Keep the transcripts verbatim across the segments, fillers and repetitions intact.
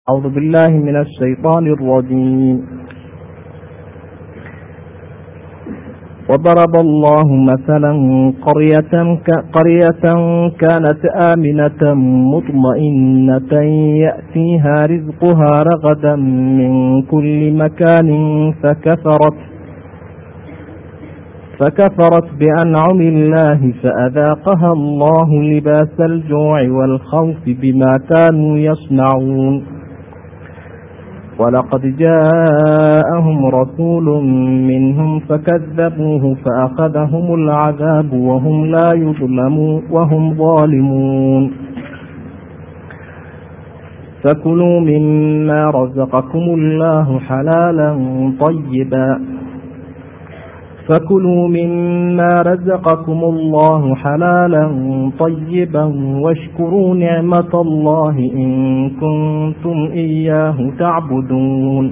أعوذ بالله من الشيطان الرجيم. وضرب الله مثلا قرية قرية كانت آمنة مطمئنة يأتيها رزقها رغدا من كل مكان فكفرت فكفرت بأنعم الله فأذاقها الله لباس الجوع والخوف بما كانوا يصنعون. ولقد جاءهم رسول منهم فكذبوه فأخذهم العذاب وهم لا يظلمون وهم ظالمون. فكلوا مما رزقكم الله حلالا طيبا فكلوا مما رزقكم الله حلالا طيبا واشكروا نعمة الله إن كنتم إياه تعبدون.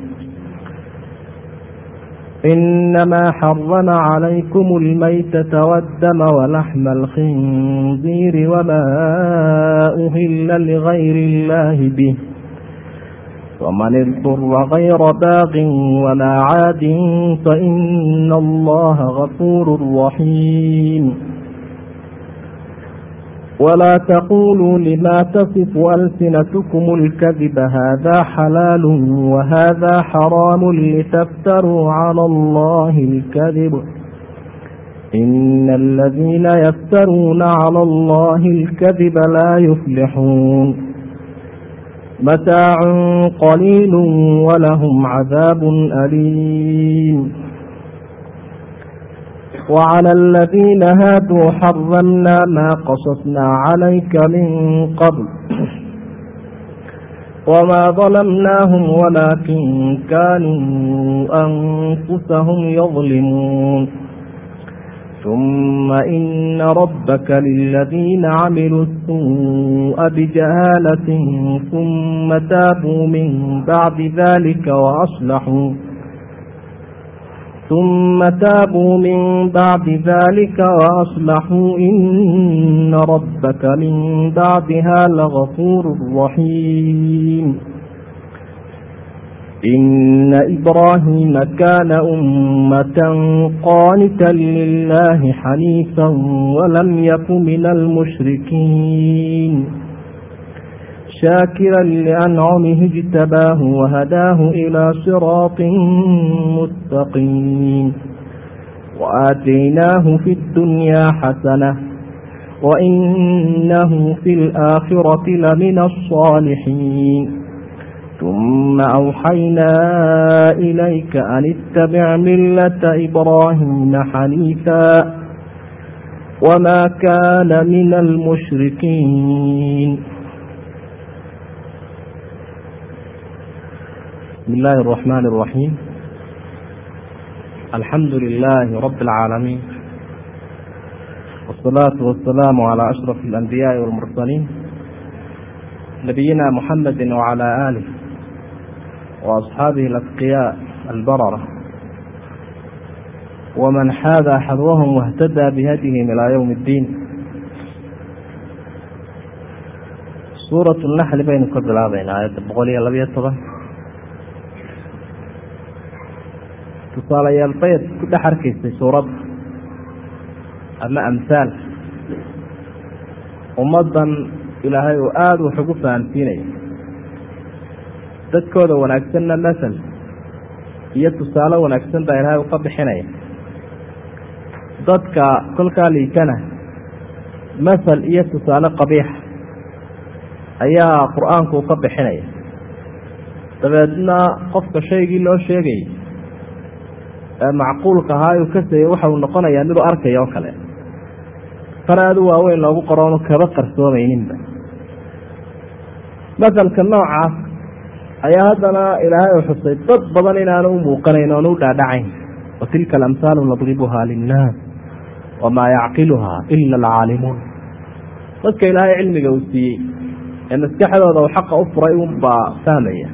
إنما حرم عليكم الميتة والدم ولحم الخنزير وما أهل لغير الله به ومن اضطر غير باغ ولا عاد فإن الله غفور رحيم. ولا تقولوا لما تصف ألسنتكم الكذب هذا حلال وهذا حرام لتفتروا على الله الكذب إن الذين يفترون على الله الكذب لا يفلحون. متاع قليل ولهم عذاب أليم. وعلى الذين هادوا حرمنا ما قصصنا عليك من قبل وما ظلمناهم ولكن كانوا أنفسهم يظلمون. ثم إن ربك للذين عملوا السوء بجهالة ثم تابوا من بعد ذلك وأصلحوا ثم تابوا من بعد ذلك وأصلحوا إن ربك من بعدها لغفور رحيم. إن إبراهيم كان أمة قانتا لله حنيفا ولم يك من المشركين شاكرا لأنعمه اجتباه وهداه إلى صراط مستقيم. وآتيناه في الدنيا حسنة وإنه في الآخرة لمن الصالحين. ثم أوحينا إليك أن اتبع ملة إبراهيم حنيفا وما كان من المشركين. بسم الله الرحمن الرحيم. الحمد لله رب العالمين والصلاة والسلام على أشرف الأنبياء والمرسلين نبينا محمد وعلى آله وأصحابه الأتقياء البررة ومن حاذى حذوهم واهتدى بهديهم إلى يوم الدين. سورة النحل بين قبل هذين آية بقولي الله بيتبه تصال يالبيت كل حركة في سورة أما أمثال ومضا ilaahay oo aad wax ugu fahansiinay dadkooda wanaagsanna masal iyo tusaale wanaagsan baa ilaahay u ka bixinaya dadka kolkaa liitana masal iyo tusaale qabiix ayaa qur-aanku ka bixinaya dabeedna qofka shaygii loo sheegay ee macquulka ahaa uu ka sayo waxa uu noqonayaa mid uu arkayo oo kale faraadu waaweyn loogu qoroono kaba qarsoomayninba. masalka noocaas ayaa haddana ilaahay u xusay dad badan inaanu u muuqanayn oonu u dhaadhacayn. watilka alamhaalu nadribuhaa linnaas wamaa yacqiluhaa ila alcaalimuun. dadka ilaahay cilmiga uu siiyey ee maskaxdooda uu xaqa u furay unbaa fahmaya.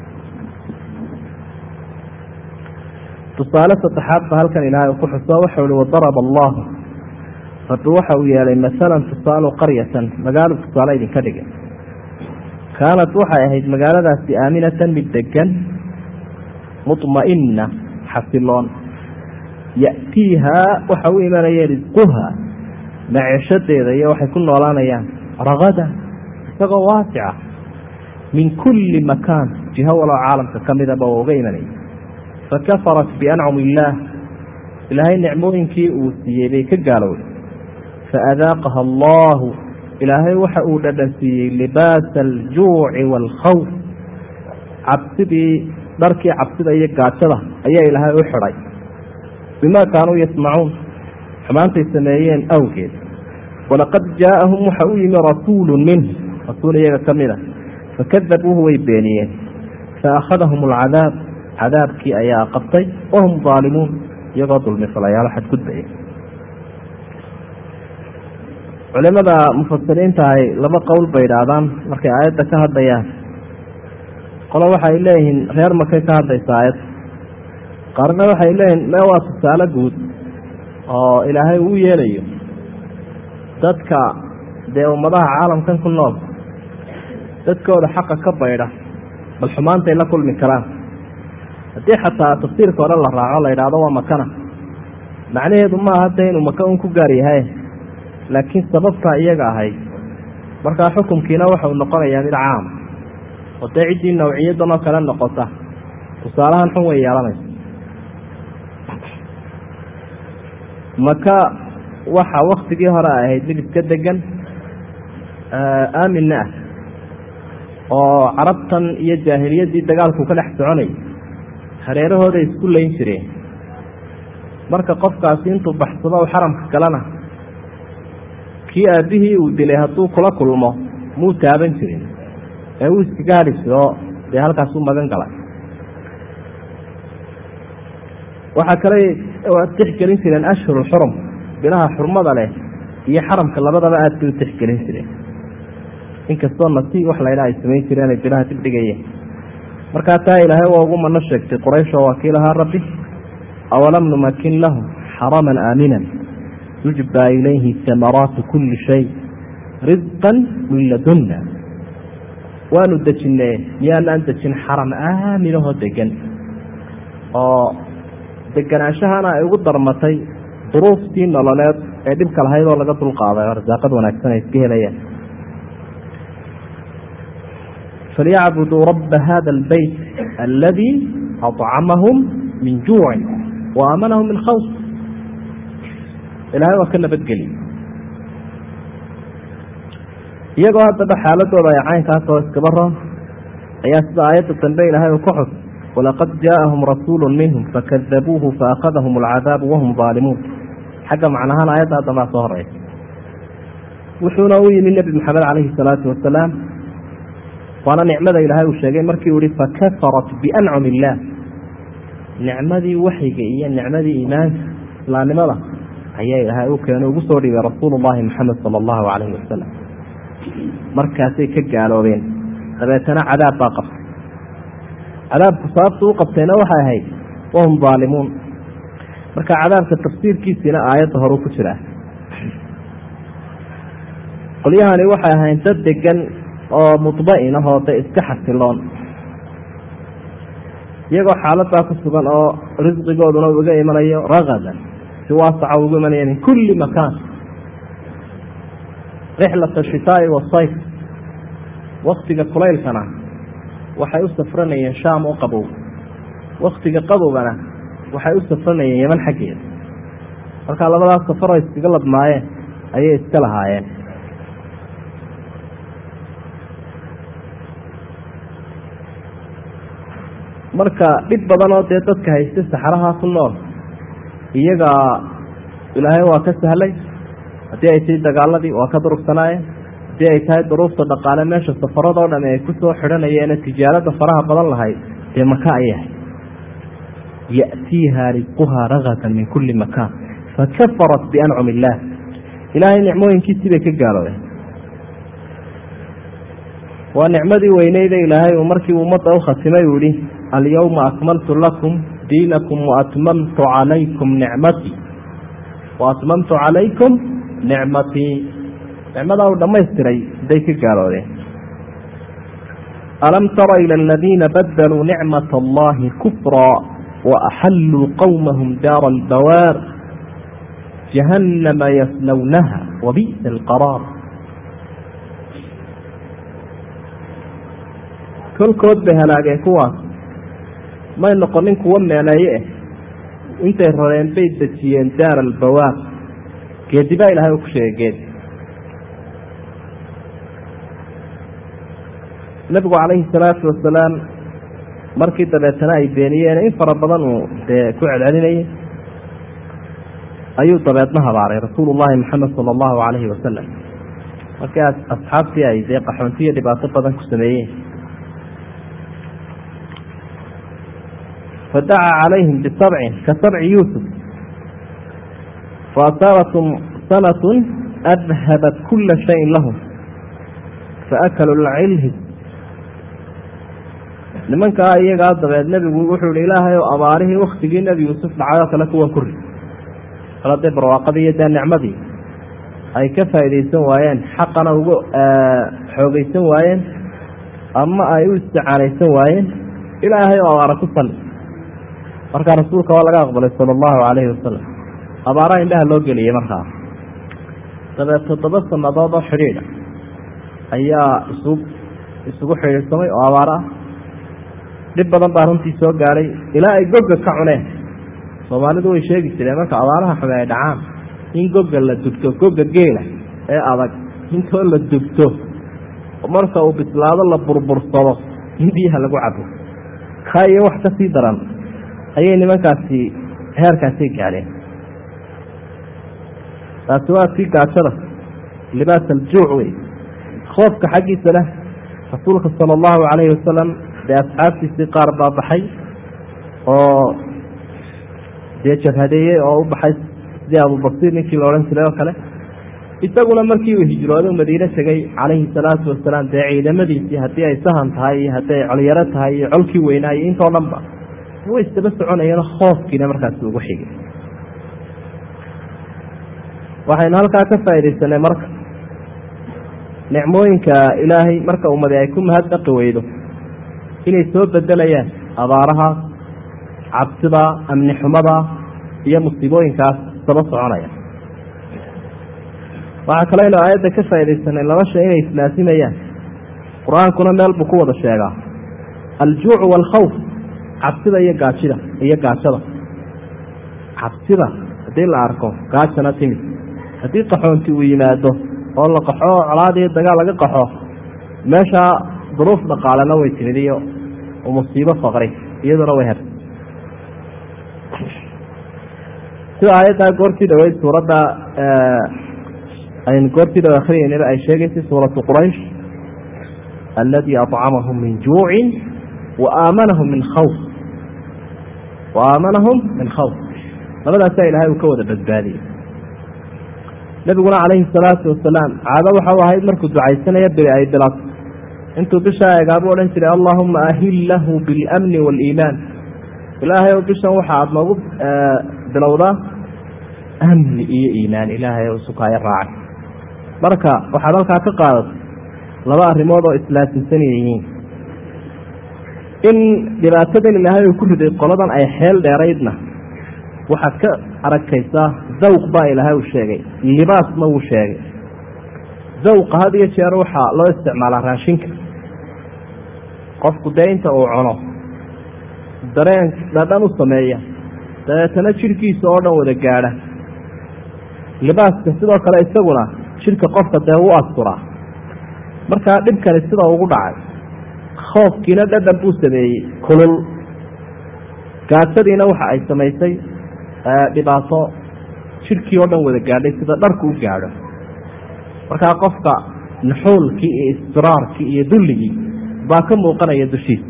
tusaale saddexaad ba halkan ilaahay uu ku xuso waxau ihi wadaraba allahu rabbi waxa uu yeelay masalan tusaalo qaryatan magaalo tusaale idinka dhigay kaanat waxay ahayd magaaladaasi aaminatan mid degan mutma'ina xasiloon ya'tiihaa waxa u imanaya risquhaa maciishadeeda iyo waxay ku noolaanayaan ragada isagoo waasica min kulli makaan jiho waloo caalamka ka midaba oo uga imanaya fakafarat biancumi illaah ilaahay nicmooyinkii uu siiyey bay ka gaalowday faadaaqaha allahu ilaahay waxa uu dhadhansiiyey libaasa aljuuci waalkhawf cabsidii dharkii cabsida iyo gaajada ayaa ilaahay u xidhay bimaa kaanuu yasmacuun xumaantay sameeyeen awgeed walaqad jaaahum waxa u yimi rasuulu minhu rasuul iyaga ka mid a fakadabuuhu way beeniyeen faakhadahum alcadaab cadaabkii ayaa qabtay wahum daalimuun iyagoo dulmifalayaalo xadgudbaya culimada mufasiriinta ahay laba qowl bay idhaahdaan markay aayadda ka hadlayaan qolo waxay leeyihiin reer makay ka hadlaysa aayad qaarna waxay leeyihin me waa tusaale guud oo ilaahay uu yeelayo dadka dee ummadaha caalamkan ku nool dadkooda xaqa ka baydha bal xumaantay la kulmi karaan haddii xataa tafsiirka hore la raaco la yidhaahdo waa makana macnaheedu maaha dee inuu maka un ku gaar yahay laakiin sababtaa iyaga ahayd markaa xukumkiina waxau noqonayaa mid caam oo dee ciddii nawciyadan oo kale noqota tusaalahan xun way yeelanaysa maka waxa waktigii hore ahayd mid iska degan aaminna ah oo carabtan iyo jaahiliyaddii dagaalku ka dhex soconayay hareerahooda isku layn jireen marka qofkaasi intuu baxsado u xaramka galana kii aabbihii uu dilay hadduu kula kulmo muu taaban jirin ee uu iskaga hadhi jiro dee halkaas u magan galay waxaa kale tixgelin jireen ashhuru xurum bilaha xurmada leh iyo xaramka labadaba aad bay u tixgelin jireen inkastoo nasi wax laydha ay samayn jireen ay bilaha dibdhigayeen markaa taa ilaahay waa ugu mano sheegtay quraysh oo waakii lahaa rabbi awalam numakin lahum xaraman aaminan yujbaa ilayhi samaraatu kulli shay risqan min ladunna waanu dejinee miyaanaan dejin xaram aaminahoo degan oo deganaanshahana ay ugu darmatay duruuftii nololeed ee dhibka lahayd oo laga dulqaaday oo rasaaqad wanaagsan ay iska helayaan falyacbuduu rabba hada albeyt aladii acamahum min juucin wa aamanahum min khawf ilahay waa ka nabadgeli iyagoo haddaba xaaladooda ay caynkaas oo iskaba roon ayaa sida aayadda dambe ilaahay uu ka xus walaqad jaaahum rasuulu minhum fakadabuuhu faakadahum alcadaabu wahum daalimuun xagga macnahaan aayadda haddabaa soo horeysa wuxuuna u yimi nebi maxamed calayhi salaatu wasalaam waana nicmada ilaahay uu sheegay markii uu yihi fakafarat biancumi illaah nicmadii waxyiga iyo nicmadii iimaanka islaamnimada ayaa ilaahay u keenay ugu soo dhigay rasuulu llahi maxamed sala allahu calayhi wasalam markaasay ka gaaloobeen dabeetana cadaab baa qabtay cadaabku sababtu u qabtayna waxay ahayd wahum daalimuun marka cadaabka tafsiirkiisiina aayadda horu ku jiraa qolyahani waxay ahayn dad degan oo mudba'in ahoo de iska xasiloon iyagoo xaaladaa ku sugan oo risqigooduna uga imanayo ragadan si waasaca ugu imanaya min kulli makaan rixlat ashitaa'i wasayf waktiga kulaylkana waxay u safranayeen shaam oo qabow waktiga qabowgana waxay u safranayeen yeman xaggeeda markaa labadaas safaroo iskaga ladmaayeen ayay iska lahaayeen marka dhib badan oo dee dadka haystay saxaraha ku nool iyaga ilaahay waa ka sahlay haddii ay tahay dagaaladii waa ka durugsanaayeen haddii ay tahay duruufta dhaqaale meesha safaradoo dham ay ku soo xidhanayeene tijaarada faraha badan lahayd dee maka ayahay ya'tiiha risquhaa ragadan min kulli makaan fakafarat biancumi illaah ilaahay nicmooyinkiisii bay ka gaaloobeen waa nicmadii weyneyda ilaahay uu markii ummadda u khatimay uu yihi alyawma akmaltu lakum diinakum waatmamtu calaykum nicmatii waatmamtu calaykum nicmatii nicmadaa uu dhammaystiray haday ka gaaloodeen alam tara ila aladiina badaluu nicmat allahi kufra waaxalluu qowmahum daara albawaar jahannama yaslawnaha wabi'sa alqaraar. kolkood bay halaageen kuwaas, may noqonin kuwa meeneeye eh, intay rareen bay dejiyeen daara albawaar. geedi baa ilahay u ku sheegay geedi. nabigu calayhi salaatu wasalaam markii dabeetana ay beeniyeen in fara badan uu dee ku celcelinayay, ayuu dabeedna habaaray rasuulu llahi maxamed sala allahu calayhi wasalam markii asxaabtii ay dee qaxoontiyo dhibaato badan ku sameeyeen. fadacaa calayhim bisabcin ka sabci yuusuf faasaabatum sanatun adhabat kula shayin lahum faakalu lcilhi. nimankaa iyagaa dabeed nebigu wuxuu ihi ilaahay oo abaarihii waktigii nebi yuusuf dhacayoo kale kuwan ku rid. kala dee barwaaqadii iyo dee nicmadii ay ka faa'iidaysan waayeen, xaqana uga xoogaysan waayeen, ama ay u isticaanaysan waayeen, ilaahay oo abaara ku salli. markaa rasuulka waa laga aqbalay sala allahu calayhi wasalam. abaaraha indhaha loo geliyey markaa. dabeed toddoba sannadood oo xidhiidha ayaa isu isugu xidhiidhsamay oo abaaro ah. dhib badan baa runtii soo gaadhay ilaa ay gogga ka cuneen. soomaalidu way sheegi jireen marka abaaraha xume ay dhacaan in gogga la dubto, gogga geela ee adag intoo la dubto, marka uu bislaado la burbursado in biyaha lagu cabo. kaa iyo wax ka sii daran ayay nimankaasi heerkaasay gaadheen. taasi waa sii gaajada, libaas aljuuc wey. khoofka xaggiisa leh rasuulka sala allahu calayhi wasalam dee asxaabtiisii qaar baa baxay oo dee jabhadeeyey oo u baxay sidii abubasiir ninkii la odhan jiray oo kale. isaguna markii uu hijrooday madiine tegey calayhi salaatu wasalaam dee ciidamadiisii haddii ay sahan tahay iyo haddii ay colyaro tahay iyo colkii weynaa iyo intoo dhan ba way isdaba soconayeen. khoofkiina markaasi ugu xigay. waxaynu halkaa ka faaidaysanay marka nicmooyinka ilaahay marka ummadi ay ku mahadnaqi weydo inay soo bedelayaan abaaraha, cabsida, amni xumada iyo musiibooyinkaas saba soconaya. waxaa kale aynu aayadda ka faaidaysanay laba shay inay islaasimayaan. qur-aankuna meel buu ku wada sheegaa aljuucu waalkhawf, cabsida iyo gaajida iyo gaajada. cabsida haddii la arko gaajana timid, haddii qaxoonti uu yimaado oo la qaxo oo colaad iyo dagaal laga qaxo, meesha duruuf dhaqaalena way timid iyo musiibo faqri iyaduna way hertay. sida aayaddaa goortii dhaweyd suuradda aynu goortii dhawe akriyeynaba ay sheegaysay suuratu quraysh, alladii acamahum min juucin wa aamanahum min khawf wa aamanahum min khawf. labadaasaa ilaahay uu ka wada badbaadiyey. nabiguna calayhi salaatu wasalaam caado waxau ahayd markuu ducaysanaya beri ay bilato intuu bishaa eegaabu odhan jiray allaahuma ahillahu biاlamni waaliimaan. ilaahay ow bishan waxa aad noogu bilowdaa amni iyo iimaan. ilaahay ow sukaayo raacay. marka waxaad halkaa ka qaadatay laba arrimood oo islaasimsan yihiin. in dhibaatadan ilaahay uu ku riday qoladan ay xeel dheeraydna waxaad ka aragkaysaa zawq baa ilaahay uu sheegay, libaasna wuu sheegay. zawqa had iyo jeer waxaa loo isticmaalaa raashinka. qofku dee inta uu cuno dareen dhadhan u sameeya, dabeetana jidhkiisa oo dhan wada gaadha. libaaska sidoo kale isaguna jidhka qofka dee u asturaa. markaa dhibkani sida ugu dhacay, khoofkiina dhadhan buu sameeyey kulul, gaajadiina waxa ay samaysay dhibaato jidhkii oo dhan wada gaadhay sida dharku u gaadho. markaa qofka nuxuulkii iyo istiraarkii iyo dulligii baa ka muuqanaya dushiisa.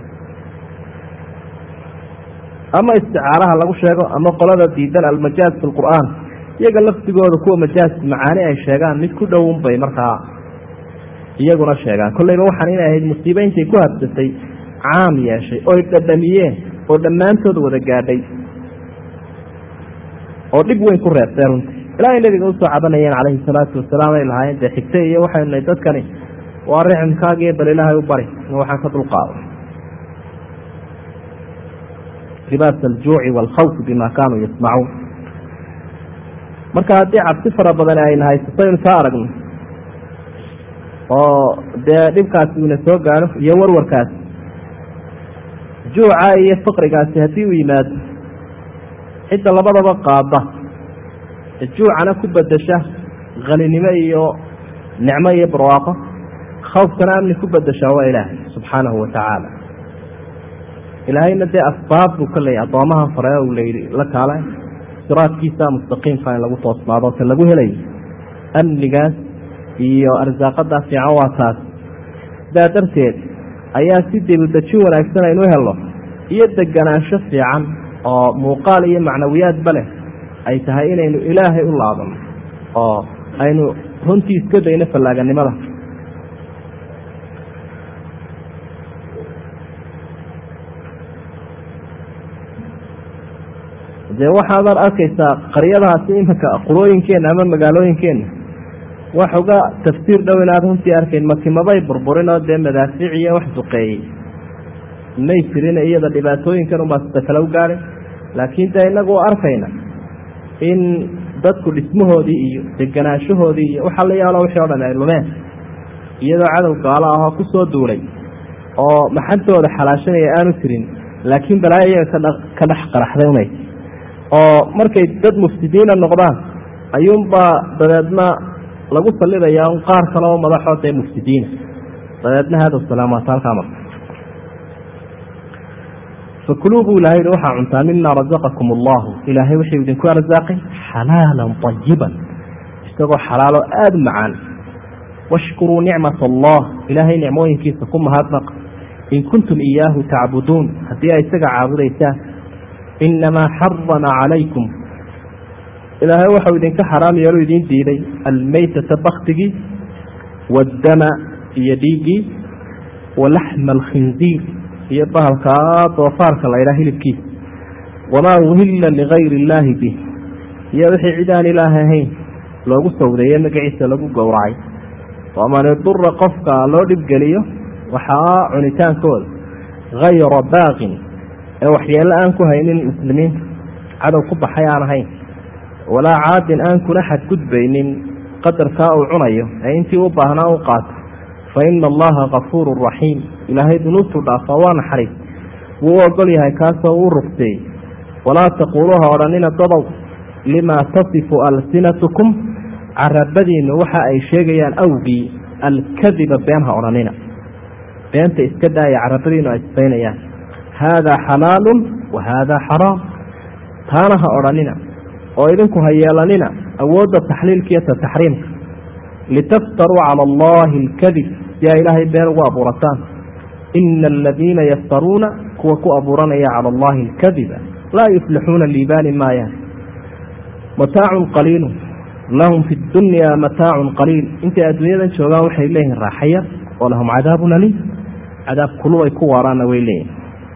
ama isticaaraha lagu sheego ama qolada diidan almajaaz fi lqur'aan, iyaga laftigooda kuwa majaazka macaani ay sheegaan mid ku dhowun bay markaa iyaguna sheegaan. kollayba waxaan inay ahayd musiibe intay ku habsatay caam yeeshay oy dhadhamiyeen oo dhammaantood wada gaadhay oo dhib weyn ku reebtay runtii. ilaahay nabiga usoo cabanayeen calayhi salaatu wasalaam ay lahaayeen dee xigtay iyo waxaynu nahay dadkani ورحمكاغي بل إلهي وبري وحان كدلقاء لباس الجوع والخوف بما كانوا يسمعون marka hadii cabsi fara badan ay haysato in ka aragno oo de dhibkaas uu soo gaaro iyo warwarkaas juuca iyo faqrigaas hadii uu yimaado cidda labadaba qaada juucana ku badasha qalinimo iyo nicmo iyo barwaaqo khawfkana amni ku badasha waa Ilaahay subhanahu wa ta'ala ilaahayna de asbaab uu kale adoomaha faraa uu leeyahay la kaalay siraadkiisa mustaqim faan lagu toosnaado tan lagu helay amnigaas iyo arsaaqada fiican waa taas daadarteed ayaa si dibadda wanaagsan aynu helo iyo deganaansho fiican oo muuqaal iyo macnawiyaad bale ay tahay inaynu Ilaahay u laabano oo aynu runtii iska dayna falaaganimada de waxaad arkaysaa qaryadahaasi imika qurooyinkeena ama magaalooyinkeena waxuga tafsiir dhow inaad runtii arkayn makimabay burburin oo dee madaafiic iyo wax duqeeyey may jirin iyada dhibaatooyinkan unbaa sida kale u gaadhay laakiin de inagu arkayna in dadku dhismahoodii iyo deganaashahoodii iyo waxa la yaalo wixii oo dhan ay lumeen iyadoo cadow gaalo ah oo ku soo duulay oo maxantooda xalaashanaya aanu jirin laakiin balaayo iyaga ka dhex qaraxday unay oo markay dad mufsidiina noqdaan ayuunba dabeedna lagu salidayaa un qaar kale oo madaxood ee mufsidiina dabeedna hada salaamaat halkaa marka فكلوا بالله روحا عنتا مما رزقكم الله إلهي وحي ودنكو أرزاقي حلالا طيبا اشتغوا حلالا آد معان واشكروا نعمة الله إلهي نعموين كيسكم هاتنق إن كنتم إياه تعبدون حتى يستقع عبديته إنما حرم عليكم إلهي وحي ودنك حرام يلو يدين ديلي الميتة بختقي والدم يديقي ولحم الخنزير هي بهالكات وفارك الله إله لبكيس وما أهل لغير الله به هي وحي عدان إلهين لو قصوا ذي مقعيس لو قورعي وما نضر قفك لو دبقليه وحاء عنتان كول غير باغ وحي الآن كهين المسلمين عدو قبة حيانا هين ولا عاد الآن كنحد كدبين قدر كاو عنيه أي انتي وبهنا وقات فإن الله غفور رحيم إلهي دنوت الأفوان حريف وقال لها كاسا ورفتي ولا تقولوها ورنين الضبو لما تصف ألسنتكم عربدين وحا أي شيء أوبي الكذب بينها ورنين بينت إسكدا يا عربدين وإسبين يا هذا حلال وهذا حرام تانها ورنين وإذنكم هيالنين أود التحليل كيسا تحريم لتفتروا على الله الكذب يا إلهي بين وابورتان إن الذين يفترون كوكو أبوران على الله الكذب لا يفلحون الليبان ما يعني متاع قليل لهم في الدنيا متاع قليل انت أدوية شوغان وحي إليه الراحية ولهم عذاب أليم عذاب كله يكون ورانا ويلين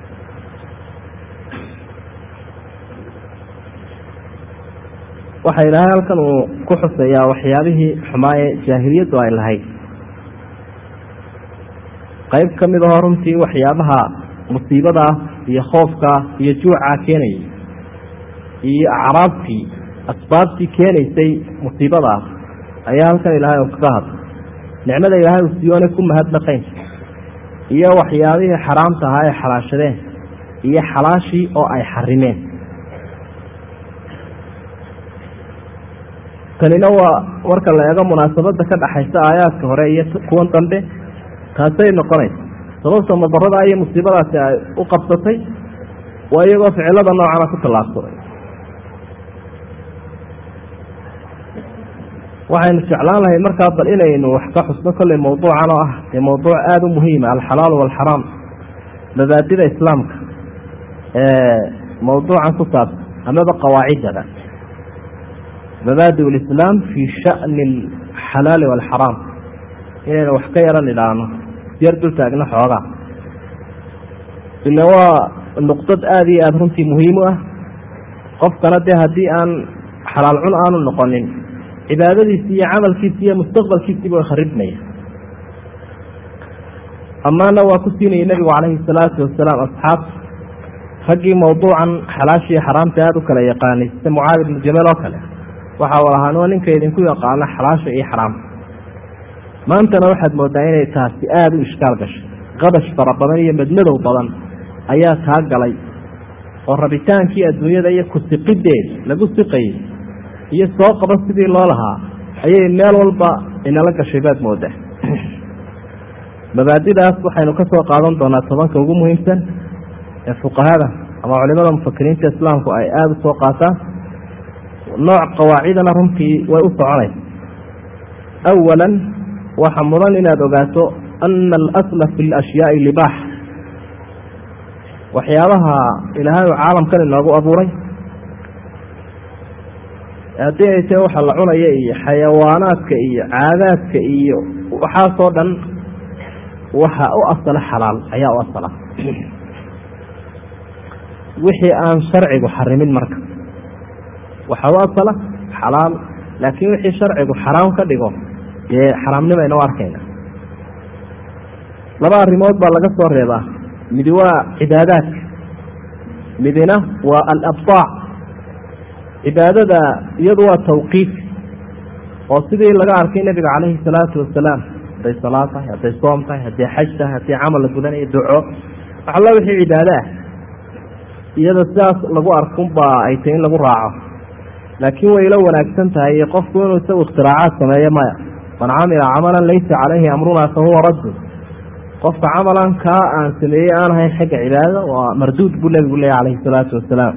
waxay ilaahay halkan uu ku xusayaa waxyaabihii xumaaye jaahiliyadu ay lahayd qayb ka mid ah runtii waxyaabaha musiibada iyo khoofka iyo juuca keenay iyo acraabtii asbaabtii keenaysay musiibada ayaa halkan ilaahay uu ka hadlay nicmada ilaahay uu siiyay ku mahadnaqayn iyo waxyaabihii xaraamta ahaa ee xalaashadeen iyo xalaashii oo ay xarimeen tanina waa marka la eego munaasabada ka dhaxaysa aayaadka hore iyo kuwan dambe taasay noqonaysa sababta madarada iyo musiibadaasi ay u qabsatay waa iyagoo ficilada noocan ku talaabsaday waxaynu jeclaan lahay markaa bal inaynu wax ka xusno kolley mawduucan oo ah ee mawduuc aada u muhiima alxalaal waalxaraam mabaadida islaamka ee mawduucan ku saabsan amaba qawaacidada مبادئ الإسلام في شأن الحلال والحرام إننا وحكيرا للعنة يردل تاقنا حوغا إلا هو النقطة آذي أذهمتي مهمة قف كانت هذه أن حلال عنآن النقانين عبادتي سي عمل كيسية مستقبل كيسية ويخربني amaana waa ku siinayay nabigu calayhi salaatu wasalaam asxaab raggii mawduucan xalaashii xaraamta aada u kala yaqaanay sida mucaad ibnu jabal oo kale waxa uu ahaan waa ninka idinku yaqaana xalaasha iyo xaraamta maantana waxaad moodaa inay taasi aada u ishkaal gashay qabash fara badan iyo madmadow badan ayaa taa galay oo rabitaankii adduunyada iyo ku-siqideed lagu siqayay iyo soo qaba sidii loo lahaa ayay meel walba inala gashay baad moodaa mabaadidaas waxaynu ka soo qaadan doonaa tobanka ugu muhiimsan ee fuqahada ama culimada mufakiriinta islaamku ay aada u soo qaataan nooc qawaacidana runtii way u soconaysa awalan waxa mudan inaad ogaato ana alasla fi lashyaai libaax waxyaabaha ilaahay uu caalamkan inoogu abuuray haddii ay tahay waxa la cunaya iyo xayawaanaadka iyo caadaadka iyo waxaasoo dhan waxa u asala xalaal ayaa u asala wixii aan sharcigu xarimin marka waxa u asala xalaal laakiin wixii sharcigu xaraam ka dhigo dee xaraamnimayna u arkayna laba arrimood baa laga soo reebaa midi waa cibaadaadka midina waa alabdaac cibaadada iyadu waa tawqiif oo sidii laga arkay nabiga calayhi salaatu wasalaam hadday salaad tahay hadday soom tahay hadday xaj tahay haddii camal la gudanayo duco waxalla wixii cibaado ah iyada sidaas lagu arkunbaa ay tahay in lagu raaco laakiin way la wanaagsan tahay qofku inuu isagu ikhtiraacad sameeyo maya man camila camalan laysa calayhi amrunaa fahuwa raddu qofka camalan kaa aan sameeyey aan ahayn xagga cibaadada waa marduud buu nabigu leeyahy calayhi salaatu wasalaam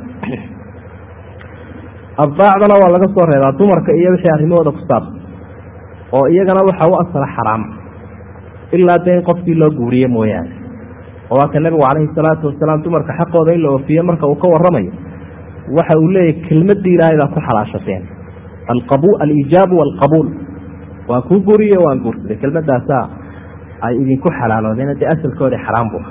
abdaacdana waa laga soo reebaa dumarka iyo wixii arrimahooda ku saabsan oo iyagana waxa u asala xaraam ilaa dee in qofkii loo guuriye mooyaane oo waa ka nabigu calayhi salaatu wasalaam dumarka xaqooda in la oofiye marka uu ka warramayo waxa uu leeyahy kelmadii ilaahay baa ku xalaashateen alqabu alijaabu waalqabuul waan kuu guuriye waan guursaday kelmadaasaa ay idinku xalaaloodeen dee asalkoodii xaraam buu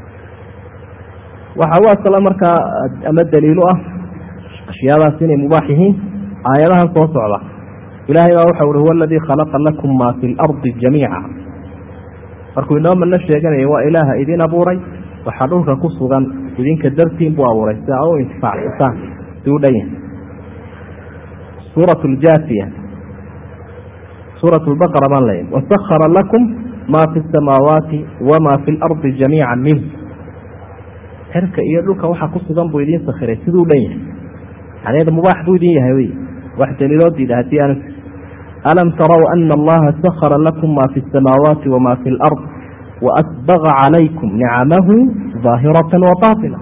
waxa u asala markaa ama daliilu ah ashyaadaas inay mubaax yihiin aayadahan soo socda ilaahay baa waxa uhi huwa aladii khalaqa lakum maa fi lardi jamiica markuu inoo mana sheeganayo waa ilaaha idin abuuray waxaa dhulka ku sugan idinka dartiin buu abuuray si aa u intifaacsataan si u dhan yahay suuratu ljaasiya suuratu lbaqara baan leeyahy wasahara lakum maa fi samaawaati wamaa fi lardi jamiica minh xerka iyo dhulka waxa ku sugan buu idiin sakhiray siduu dhan yahay macnaheeda mubaax buu idin yahay wey wax daliiloo diida haddii aan alam taraw ana allaha sakhara lakum ma fi الsamaawaati wama fi اlard waasbaga calaykum nicamahu daahirata wabaطila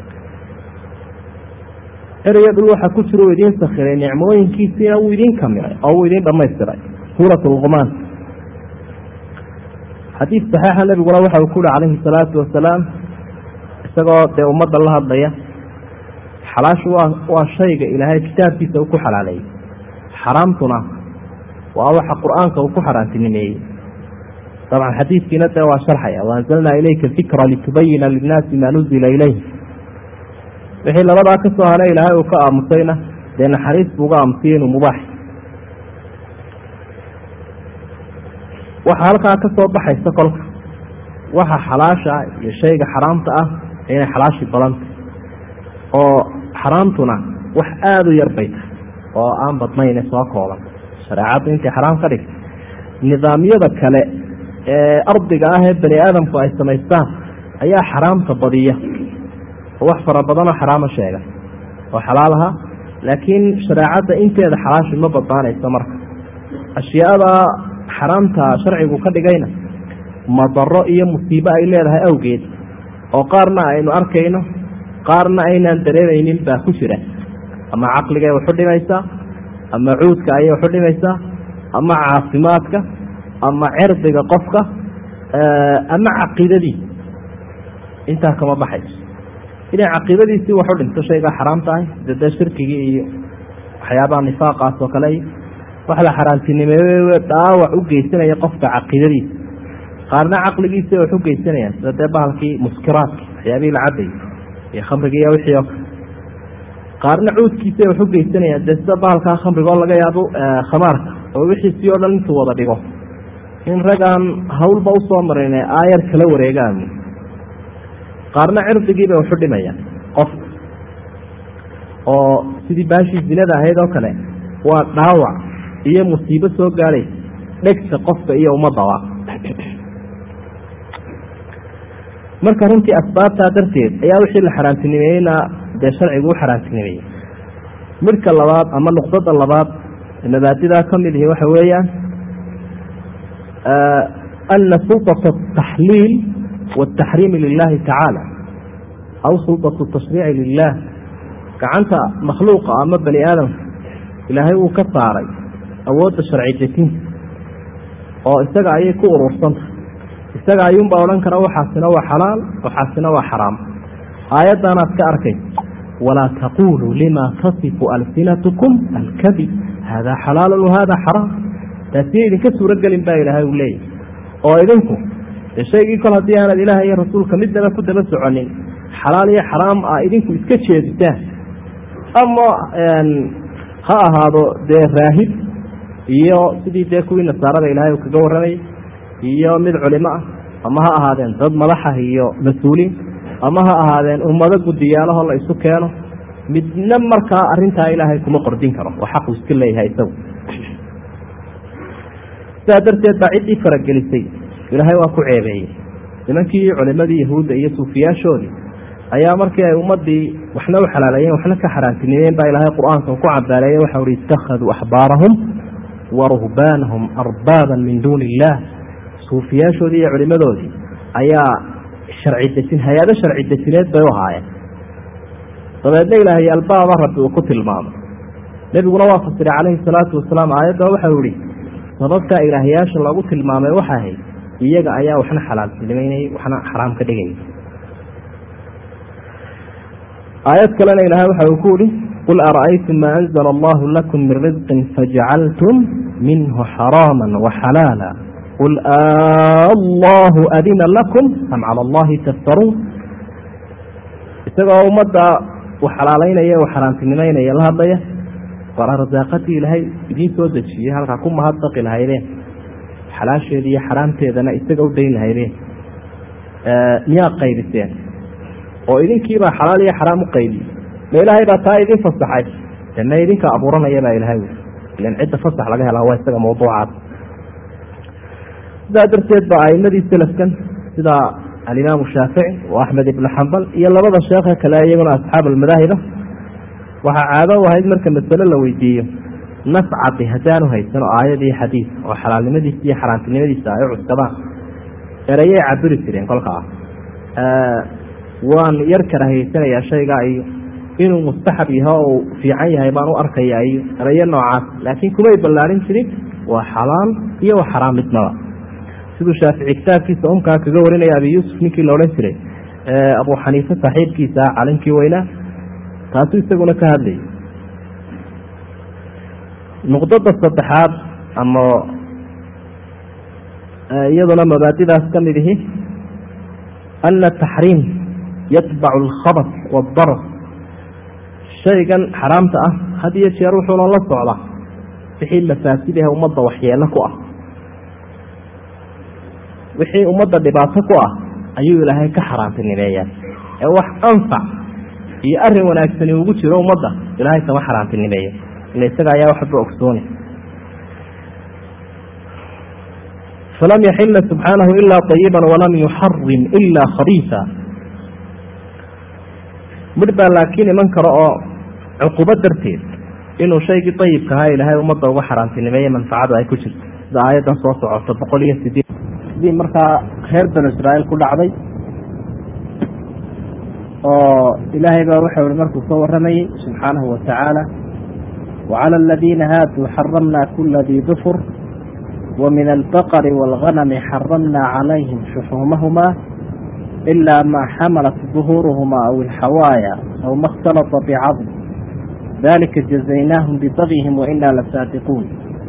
eraya dhul waxa ku jira uu idiin sakhiray nicmooyinkiisiina uu idin kamilay oo uu idin dhamaystiray suurat lqumaan xadiis saxiixa nabiguna waxa uu ku uhi calayhi salaatu wasalaam isagoo dee ummadda la hadlaya xalaashu waa waa shayga ilaahay kitaabkiisa uu ku xalaaleeyey xaraamtuna waa waxa qur-aanka uu ku xaraantinimeeyey dabcan xadiidkiina dee waa sharxaya waanzalnaa ilayka dikra litubayina linnaasi maa nuzila ilayh wixii labadaa ka soo haray ilaahay uu ka aamusayna dee naxariis buu uga aamusiyey inuu mubaax waxa halkaa ka soo baxaysa kolka waxa xalaasha iyo shayga xaraamta ah inay xalaashi badanta oo xaraamtuna wax aada u yar bay tahay oo aan badnayne soo kooban shareecaddu intay xaraam ka dhigtay nidaamyada kale ee ardiga ah ee bani aadamku ay samaystaan ayaa xaraamta badiya oo wax fara badanoo xaraama sheega oo xalaal aha laakiin shareecadda inteeda xalaashi ma badnaanayso marka ashyaada xaraamta sharcigu ka dhigayna madaro iyo musiibo ay leedahay awgeed oo qaarna aynu arkayno qaarna aynaan dareemaynin baa ku jira ama caqligay waxu dhimaysaa ama cuudka ayay waxu dhimaysaa ama caafimaadka ama cirdiga qofka ama caqiidadiisa intaa kama baxayso inay caqiidadiisii waxu dhinto shaygaa xaraam tahay dee shirkigii iyo waxyaabaha nifaaqaas oo kale wax la xaaraantinimeeye dhaawac u geysanaya qofka caqiidadiisa qaarna caqligiisa wax u geysanayaan sida dee bahalkii muskiraadki waxyaabihii la cabayy iyo khamrigii iyo wixii oo kale qaarna cuudkiisa wax u geysanayaan dee sida bahalkaa khamriga oo laga yaabo khamaarka oo wixiisii oo dhan intuu wada dhigo in ragaan hawlba usoo marine aayar kala wareegaan qaarna cirdigiiba waxu dhimaya qofka oo sidii baashii zinada ahayd oo kale waa dhaawac iyo musiibo soo gaadhaysa dhegta qofka iyo ummadaba marka runtii asbaabtaa darteed ayaa wixii la xaraantinimeeyeyna dee sharcigu u xaraantinimeeyey midka labaad ama nuqdada labaad mabaadidaa ka mid ihi waxa weeyaan ana sulطaة الtaxliil wالtaxriimi lilahi tacaala aw sulطaة الtashriici lilah gacanta makhluuqa ama bani aadamka ilaahay uu ka saaray awoodda sharci dejinta oo isaga ayay ku urursanta isaga ayuunbaa odhan kara waxaasina waa xalaal waxaasina waa xaraam aayaddaanaad ka arkay walaa taquluu lima tasifu alsinatkum alkadib hada xalaalu wahada xaraam taasiya idinka suuro gelin baa ilaahay uu leeyahy oo idinku dee shaygii kol haddii aanad ilaahay iyo rasuulka midnaba ku daba soconin xalaal iyo xaraam ah idinku iska jeedisaan ama ha ahaado dee raahib iyo sidii dee kuwii nasaarada ilaahay uu kaga warramayay iyo mid culimo ah ama ha ahaadeen dad madaxah iyo mas-uuliin ama ha ahaadeen ummado guddiyaalaho la isu keeno midna markaa arrintaa ilaahay kuma qordin karo oo xaqu iska leeyahay isagu sidaa darteed baa ciddii faragelisay ilaahay waa ku ceebeeyey nimankii culimadii yahuudda iyo suufiyaashoodii ayaa markii ay ummadii waxna u xalaaleeyeen waxna ka xaraantinimeen baa ilaahay qur-aankan ku cabaaleeyey waxau hi ittakhaduu axbaarahum wa ruhbaanahum arbaaban min duuni illaah suufiyaashoodii iyo culimadoodii ayaa sharci dejin hay-ado sharci dejineed bay u ahaayeen dabeedna ilaahay albaaba rabbi uu ku tilmaamay nebiguna waa fasiray calayhi salaatu wasalaam aayadda waxau ihi sababtaa ilaahyaasha lagu tilmaamay waxa ahayd iyaga ayaa waxna xalaaltinimeynayay waxna xaraam ka dhigayay aayad kalena ilaahay waxa uu ku yihi qul ara'aytum maa anzala allahu lakum min risqin fajacaltum minhu xaraama waxalaala qul allahu adina lakum am cala allahi taftaruun isagoo ummadda u xalaalaynaya u xaraamtinimeynaya la hadlaya war arsaaqadii ilaahay idiin soo dejiyey halkaa ku mahadnaqi lahaydeen xalaasheeda iyo xaraamteedana isaga u dayn lahaydeen miyaa qaydiseen oo idinkiibaa xalaal iyo xaraam u qaydiyey ma ilaahay baa taa idin fasaxay deme idinka abuuranaya baa ilahay wy ilan cidda fasax laga helaa waa isaga mawduucaas sidaa darteed ba aimadii selafkan sida alimaamu shaafici oo axmed ibnu xambal iyo labada sheekhe kale iyaguna asxaab almadaahiba waxaa caado u ahayd marka masale la weydiiyo nafcadi haddaanu haysan oo aayad iyo xadiis oo xalaalnimadiisa iyo xaraamtinimadiisa ay u cuskadaan erayay cabiri jireen kolkaa waan yar karahaysanayaa shaygaa iyo inuu mustaxab yahay oo uu fiican yahay baan u arkaya iyo erayo noocaas laakiin kumay ballaarin jirin waa xalaal iyo waa xaraam midnaba siduu shaafici kitaabkiisa umkaa kaga warinaya abi yuusuf ninkii la odhan jiray abu xaniife saaxiibkiisa calinkii weynaa taasuu isaguna ka hadlayay nuqdada saddexaad ama iyaduna mabaadidaas ka mid ihi ana taxriim yatbacu alkhabat waadarar shaygan xaraamta ah had iyo jeer wuxuuna la socda wixii mafaasidahe ummadda waxyeelo ku ah wixii ummadda dhibaato ku ah ayuu ilaahay ka xaraantinimeeyaa ee wax anfac iyo arin wanaagsani ugu jiro ummadda ilaahay kama xaraantinimeeyo ila isaga ayaa waxba ogsooni falam yaxila subxaanahu ilaa طayiba walam yuxarim ilaa khabiisa midh baa laakiin iman karo oo cuqubo darteed inuu shaygii ayibka ahaa ilaahay ummadda uga xaraantinimeeye manfacadu ay ku jirto sida aayaddan soo socoto boqol iyo sideed sidii markaa reer banu israa'iil ku dhacday oo ilaahay baa wuxuu ihi markuu ka warramayey subxaanahu watacaala wacala aladiina haaduu xaramna kula dii dufur ومن البقر والغنم حرمنا عليهم شحومهما إلا ما حملت ظهورهما أو الحوايا أو ما اختلط بعظم ذلك جزيناهم ببغيهم وإنا لصادقون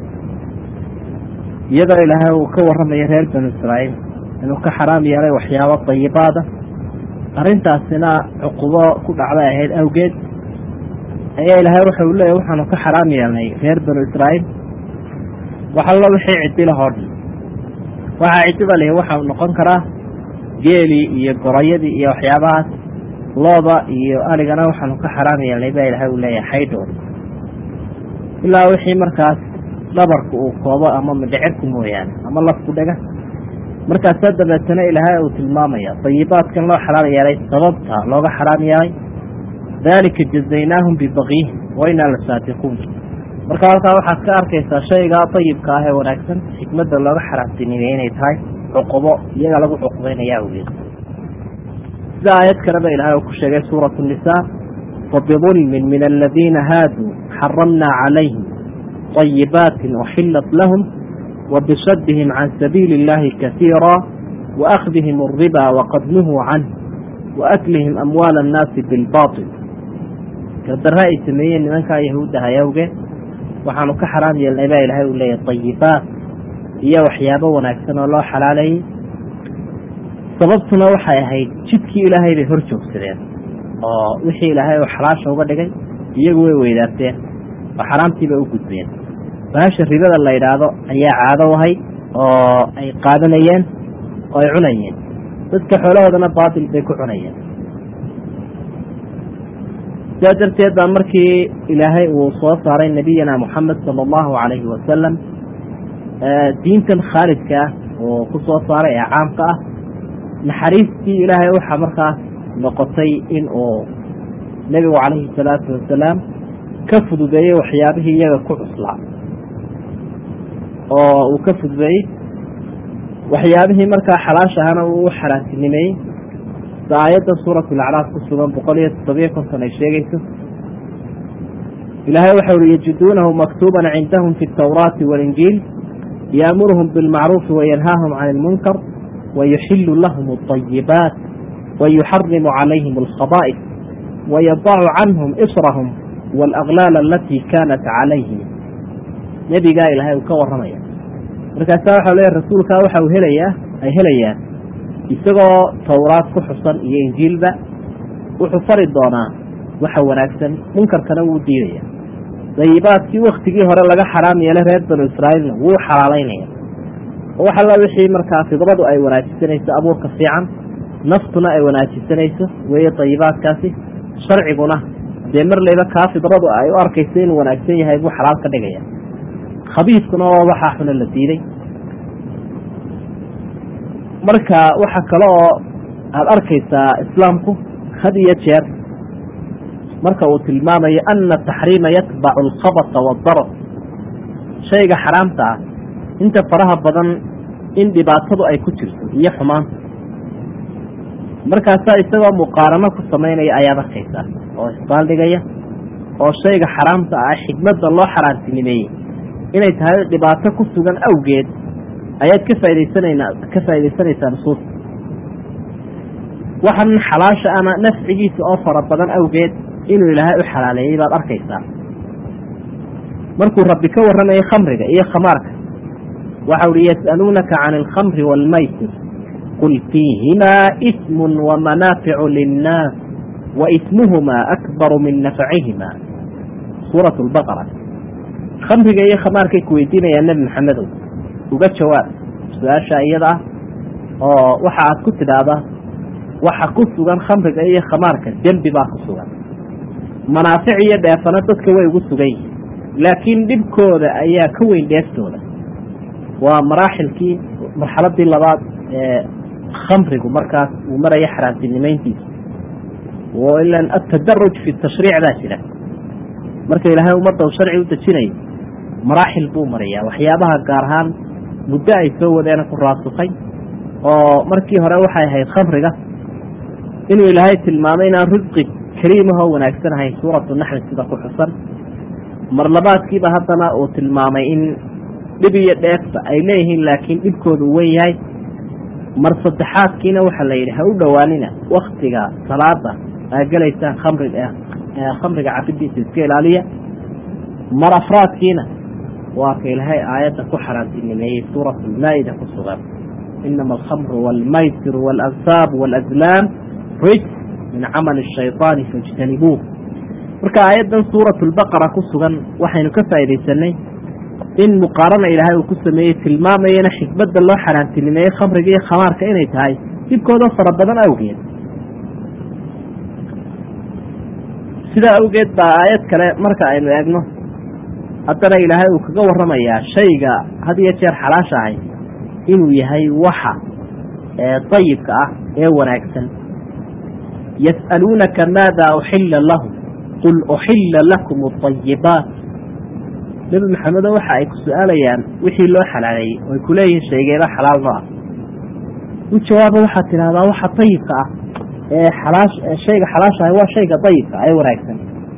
يدعو إلها وكورم يرهل بن إسرائيل إنه كحرام يرى وحياة الطيبات أرنت السنة عقوبة كل على هيد أوجد أي إلها روح ولا يروح إنه كحرام يرى بن إسرائيل waxalla wixii ciddi la hor waxaa cidiba leh waxau noqon karaa geelii iyo gorayadii iyo waxyaabahaas looda iyo arigana waxaanu ka xaraam yeelnay baa ilaahay uu leeyahay xaydhooda ilaa wixii markaas dhabarku uu koobo ama midhicirku mooyaane ama lafku dhega markaasaa dabeetana ilaahay uu tilmaamaya dayibaadkan loo xalaal yeelay sababta looga xaraam yeelay dalika jazaynaahum bibagyihim wainaa la saadiquun marka halkaa waxaad ka arkaysaa shaygaa dayibka ah ee wanaagsan xikmadda looga xaraamtinimay inay tahay cuqubo iyaga lagu cuqubaynaya awgeed sida aayad kaleba ilahay uu ku sheegay suurat nisaa fabidulmin min aladiina haaduu xaramnaa calayhim طayibaatin uxilat lahum وبصدهم عن سبيل الله كثيرا وأخذهم الربا وقد نهوا عنه وأكلهم أموال الناس بالباطل كالدرائي سميين لمنك يهودها يوجه وحانو كحرام يلعباء الهي ولي الطيبات هي وحيابه ونكسنا الله حلالي sababtuna waxay ahayd jidkii ilaahay bay hor joogsadeen oo wixii ilaahay oo xalaasha uga dhigay iyagu way weydaarteen oo xaraamtiiba u gudbeen baasha ribada la yidhaahdo ayaa caado ahay oo ay qaadanayeen oo ay cunayeen dadka xoolahoodana baatil bay ku cunayeen sidaa darteed baa markii ilaahay uu soo saaray nabiyana moxamed sala allahu calayhi wasalam diintan khaalidka ah oo ku soo saaray ee caamka ah naxariistii ilaahay waxaa markaas noqotay in uu nebigu calayhi salaatu wasalaam ka fududeeyey waxyaabihii iyaga ku cuslaa oo uu ka fududeeyey waxyaabihii markaa xalaashahana uu u xaraantinimeeyey sa aayadda suuratu lacraaf ku sugan boqol iyo toddobiyo konton ay sheegayso ilaahay waxa uhi yajiduunahu maktuuban cindahum fi altawraati waalinjiil yaamuruhum bilmacruufi wayanhaahum can ilmunkar ويحل لهم الطيبات ويحرم عليهم الخبائث ويضع عنهم إصرهم والأغلال التي كانت عليهم نبي قال لها وكورميا markaasaa waxa leeyahay rasuulka waxa uu helayaa ay helayaan isagoo tawraad ku xusan iyo injiilba wuxuu fari doonaa waxa wanaagsan munkarkana wuu diidaya dayibaadkii waktigii hore laga xaraam yeelay reer banu israa'iilna wuu xalaalaynaya waxa la wixii markaa fidradu ay wanaajisanayso abuurka fiican naftuna ay wanaajisanayso weeye dayibaadkaasi sharciguna dee mar layba kaa fidradu ay u arkayso inuu wanaagsan yahay buu xalaal ka dhigaya khabiiskuna waa waxaa xuna la diiday marka waxa kale oo aada arkaysaa islaamku had iyo jeer marka uu tilmaamayo ana taxriima yatbacu alkhabasa waadarar shayga xaraamta ah inta faraha badan in dhibaatadu ay ku jirto iyo xumaanta markaasaa isagoo muqaarano ku samaynaya ayaad arkaysaa oo isbaaldhigaya oo shayga xaraamta ah xikmadda loo xaraantinimeeyey inay tahay dhibaato ku sugan awgeed ayaad ka faaidaysana ka faaidaysanaysaa nusuusta waxaan xalaasha ana nafcigiisa oo fara badan awgeed inuu ilaahay u xalaaleeyey baad arkaysaa markuu rabbi ka warramayo khamriga iyo khamaarka waxa uhi yas'aluunaka can alkhamri waalmaysir qul fiihimaa ismun wamanaaficu linnaas waismuhumaa akbaru min nafcihimaa suurat lbaqara khamriga iyo khamaarkay ku weydiinayaa nebi maxamedow uga jawaab su-aasha iyada ah oo waxa aad ku tidhaahdaa waxa ku sugan khamriga iyo khamaarka dembi baa ku sugan manaafic iyo dheefana dadka way ugu sugan yihiin laakiin dhibkooda ayaa ka weyn dheeftooda waa maraaxilkii marxaladii labaad ee khamrigu markaas uu maraya xaraantinimeyntiisa oo ilan atadaruj fi tashriic baa jira marka ilaahay ummadda uu sharci u dejinayo maraaxil buu maraya waxyaabaha gaar ahaan muddo ay soo wadeena ku raasukay oo markii hore waxay ahayd khamriga inuu ilaahay tilmaamay inaan risqi kariimahoo wanaagsan ahayn suuratu naxli sida ku xusan mar labaadkiiba haddana uu tilmaamay in dhib iyo dheefba ay leeyihiin laakiin dhibkoodu wen yahay mar saddexaadkiina waxaa la yidhi ha u dhowaanina waktiga salaada aa gelaysaan khamrig khamriga cabidiisa iska ilaaliya mar afraadkiina waa ka ilaahay aayadda ku xaraantinimeeyey suurat almaa-ida ku sugan inama alkhamru waalmaysiru waalansaab waalazlaam rijs min camali ashayطaani faijtanibuuh marka aayaddan suurat lbaqara ku sugan waxaynu ka faaidaysanay in muqaarana ilaahay uu ku sameeyey tilmaamayana xikmadda loo xaaraantinimeeyey khamriga iyo khamaarka inay tahay dibkooda fara badan awgeed. sidaa awgeed baa aayad kale marka aynu eegno haddana ilaahay uu kaga warramayaa shayga had iyo jeer xalaasha ahay inuu yahay waxa dayibka ah ee wanaagsan. yas'aluunaka maada uxilla lahum qul uxilla lakum adayibaat. nebi maxamedo waxa ay ku su-aalayaan wixii loo xalaaleeyey oy ku leeyihiin shaygeeda xalaal no ah. u jawaaba waxaad tidhahdaa waxa dayibka ah ee xalaash shayga xalaashahay waa shayga dayibka ee wanaagsan.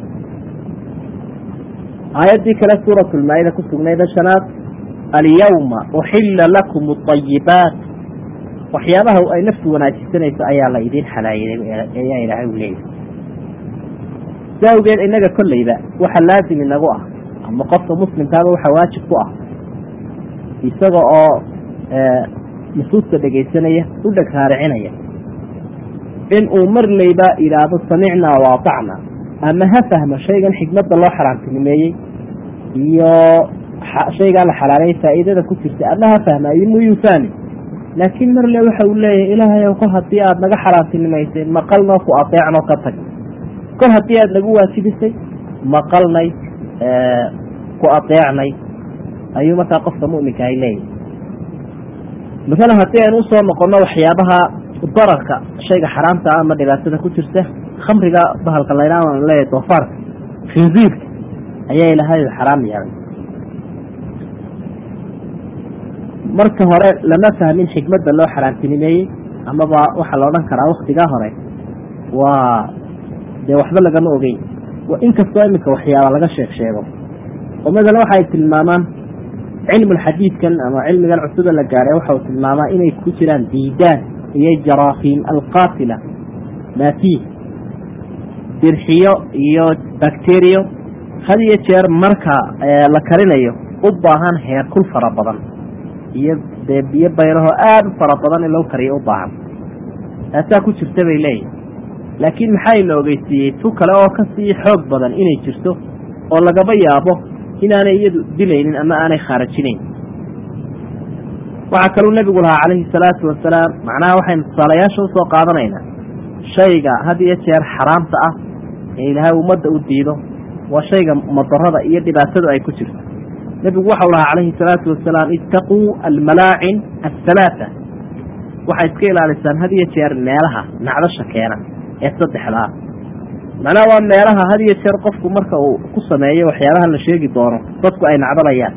aayaddii kale suuratu lmaa-ida ku sugnayda shanaad alyawma uxilla lakum adayibaat. waxyaabaha ay naftu wanaajisanayso ayaa la idiin xalaayay ayaa ilaahay u leeyahay. si awgeed innaga kolleyba waxa laazim inagu ah ama qofka muslimkaaba waxa waajib ku ah isaga oo nusuusta dhegaysanaya u dheg raaricinaya in uu marlayba idhaahdo samicnaa waatacna ama ha fahmo shaygan xikmadda loo xaraamtinimeeyey iyo shaygaa la xalaalay faa'iidada ku jirta ama ha fahmayo muyuu fahmi. laakiin marle waxa uu leeyahay ilaahay ow kol haddii aada naga xaraamtinimaysay maqalnoo ku adeecnoo ka tag. kol haddii aada nagu waajibisay maqalnay ku adeecnay ayuu markaa qofka mu'minka ay leeyahay. masalan haddii aynu usoo noqono waxyaabaha dararka shayga xaraamta ah ama dhibaatada ku jirta khamriga bahalka laydhaan leeyahay doofaarka khinziirka ayaa ilaahay xaraam yeelay. marka hore lama fahmin xikmadda loo xaraamtinimeeyey amaba waxaa la odhan karaa waktigaa hore waa dee waxba lagama ogeyn. inkastoo iminka waxyaaba laga sheeg sheego oo masalan waxa ay tilmaamaan cilmulxadiidkan ama cilmigan cusuba la gaaray waxa uu tilmaamaa inay ku jiraan diidaan iyo jaraafiim alqaatila maafiih dirxiyo iyo bacteriyo had iyo jeer marka la karinayo u baahan heerkul fara badan iyo dee biyo bayrahoo aada u fara badan in lagu kariyo u baahan. taasaa ku jirta bay leeyihin. laakiin maxaa la ogeysiiyey tu kale oo kasii xoog badan inay jirto oo lagaba yaabo inaanay iyadu dilaynin ama aanay khaarajinayn. waxaa kaluu nebigu lahaa calayhi salaatu wasalaam macnaha waxaynu tusaalayaasha usoo qaadanaynaa shayga had iyo jeer xaraamta ah ee ilaahay ummadda u diido waa shayga madarada iyo dhibaatadu ay ku jirto. nebigu waxau lahaa calayhi salaatu wasalaam ittaquu almalaacin athalaata. waxay iska ilaalisaan had iyo jeer meelaha nacdasha keena ee saddexda ah. macnaha waa meelaha had iyo jeer qofku marka uu ku sameeyo waxyaabaha la sheegi doono dadku ay nacdalayaan.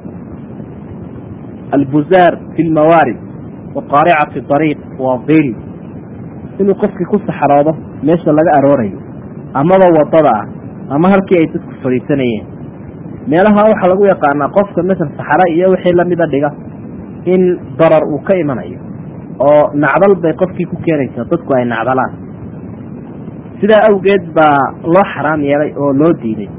albuzaar fi lmawaarid wa qaaricati ariiq waa dil inuu qofkii ku saxaroodo meesha laga aroorayo amaba wadada ah ama halkii ay dadku fadhiisanayeen. meelaha waxaa lagu yaqaanaa qofka masal saxara iyo wixii lamida dhiga in darar uu ka imanayo oo nacdal bay qofkii ku keenaysaa dadku ay nacdalaan. sidaa awgeed baa loo xaraam yeelay oo loo diiday.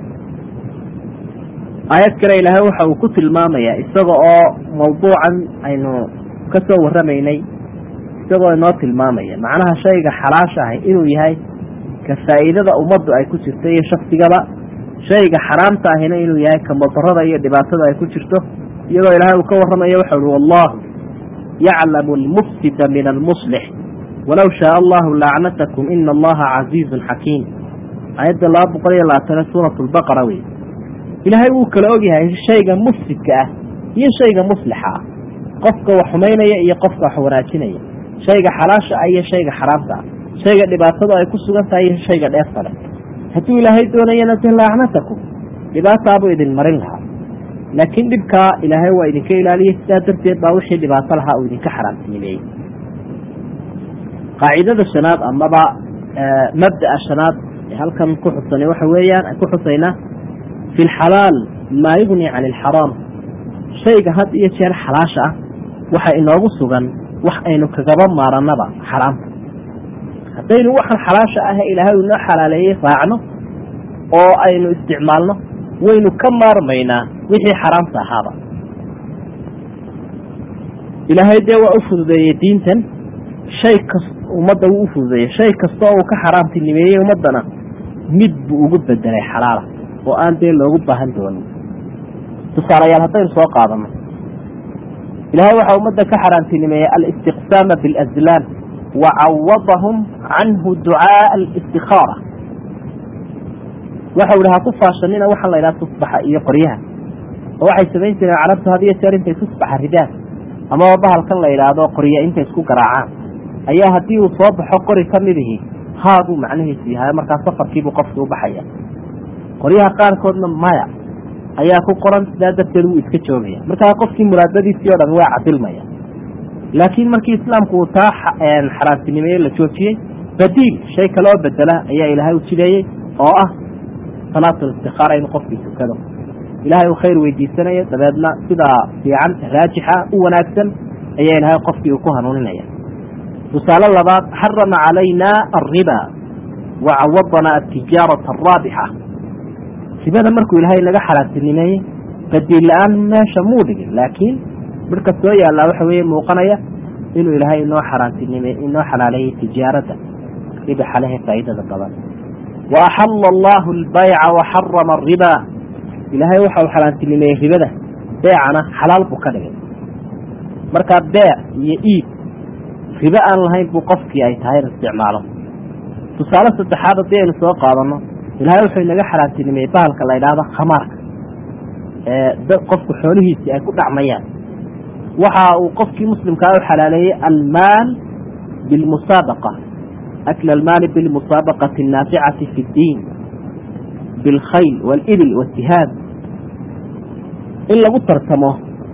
aayad kale ilaahay waxa uu ku tilmaamayaa isaga oo mawduucan aynu ka soo warramaynay isagoo inoo tilmaamaya macnaha shayga xalaasha ahay inuu yahay ka faa'iidada ummaddu ay ku jirto iyo shaksigaba, shayga xaraamta ahina inuu yahay ka madarada iyo dhibaatada ay ku jirto. iyadoo ilaahay uu ka warramayo waxa uhi wallahu yaclamu almufsida min almuslix walow shaaa allahu lacnatakum ina allaha casiizun xakiim. aayadda laba boqol iyo labaatane suuratu lbaqara wey. ilaahay wuu kala ogyahay shayga mufsidka ah iyo shayga muslixa ah, qofka wax xumaynaya iyo qofka wax wanaajinaya, shayga xalaasha ah iyo shayga xaraamta ah, shayga dhibaatada ay ku sugan tahay iyo shayga dheefta leh. hadduu ilaahay doonayana de lacnatakum dhibaataabuu idin marin lahaa, laakiin dhibkaa ilaahay waa idinka ilaaliyey. sidaa darteed baa wixii dhibaato lahaa uu idinka xaraamtinimeeyey. qaacidada shanaad amaba mabda'a shanaad ee halkan ku xusana waxa weeyaan ku xusayna fi lxalaal maa yugni can ilxaraam. shayga had iyo jeer xalaasha ah waxa inoogu sugan wax aynu kagaba maaranaba xaraamta. haddaynu waxaan xalaasha ah ilaahay uu noo xalaaleeyey raacno oo aynu isticmaalno waynu ka maarmaynaa wixii xaraamta ahaaba. ilaahay dee waa u fududeeyey diintan, shay kasta ummadda wuu u fududeeyey. shay kastoo uu ka xaraamtinimeeyey ummaddana mid buu ugu bedelay xalaala oo aan dee loogu baahan doonin. tusaalayaal haddaynu soo qaadano ilaahay waxaa ummadda ka xaaraantinimeeyey alistiqsaama biاlazlaam wacawadahum canhu ducaaءa alistikaara waxau ihi ha ku faashanina waxaa la yidhaha tusbaxa iyo qoryaha oo waxay samayn jireen carabtu had iyo jeer intay tusbaxa ridaan amaba bahalkan la yidhaahdo qorya intay isku garaacaan ayaa haddii uu soo baxo qori ka midihi haabuu macnihiisu yahay markaa safarkiibuu qofki u baxaya qoryaha qaarkoodna maya ayaa ku qoran sidaa darteed wuu iska joogaya markaa qofkii muraadadiisii o dhan waa cadilmaya laakiin markii islaamku uu taa xaraantinimeeye la joojiyey badiil shay kale oo bedela ayaa ilaahay u jideeyey oo ah salaatul istikaara inuu qofkii tukado ilaahay uu khayr weydiisanayo dabeedna sidaa fiican raajixa u wanaagsan ayaa ilaahay qofkii uu ku hanuuninaya tusaale labaad xarama calayna alriba wacawadana atijaarata araabixa ribada markuu ilaahay naga xaraantinimeeyey badiil la-aan meesha muu dhigin laakiin midhka soo yaallaa waxa weeye muuqanaya inuu ilaahay inoo xaraantinime inoo xalaaleeyey tijaaradda ribaxa lehe faa'iidada badan wa axalla allahu albayca waxarama ariba ilaahay waxa uu xaraantinimeeyey ribada beecana xalaal buu ka dhigay markaa beec iyo iib ribo aan lahayn buu qofkii ay tahay in isticmaalo tusaale saddexaad haddii aynu soo qaadano ilaahay wuxuu inaga xaraantinimeeyey bahalka la yidhaahdo khamaarka ee qofku xoolihiisii ay ku dhacmayaan waxa uu qofkii muslimkaa u xalaaleeyey almaal bilmusaabaqa akla almaali bilmusaabaqati annaaficati fi ddiin bilkhayl waalibil waatihaad in lagu tartamo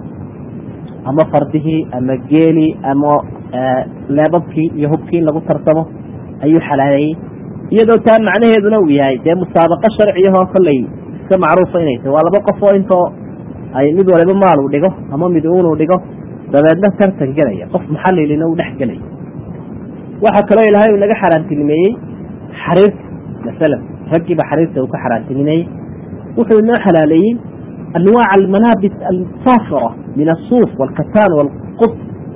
ama fardihii ama geelii ama leebabkii iyo hubkii in lagu tartamo ayuu xalaaleeyey iyadoo taa macnaheeduna uu yahay dee musaabaqo sharciyahoo kolley iska macruufa inay tahy waa laba qof oo intoo ay mid waliba maal uu dhigo ama mid uunuu dhigo dabeedna tartan gelaya qof muxallilina uu dhex gelaya waxaa kaloo ilaahay uu naga xaraantinimeeyey xariirta masalan raggiiba xariirta uu ka xaraantinimeeyey wuxuu inoo xalaaleeyey anwaac almalaabis alsaafira min asuuf walkataan walqud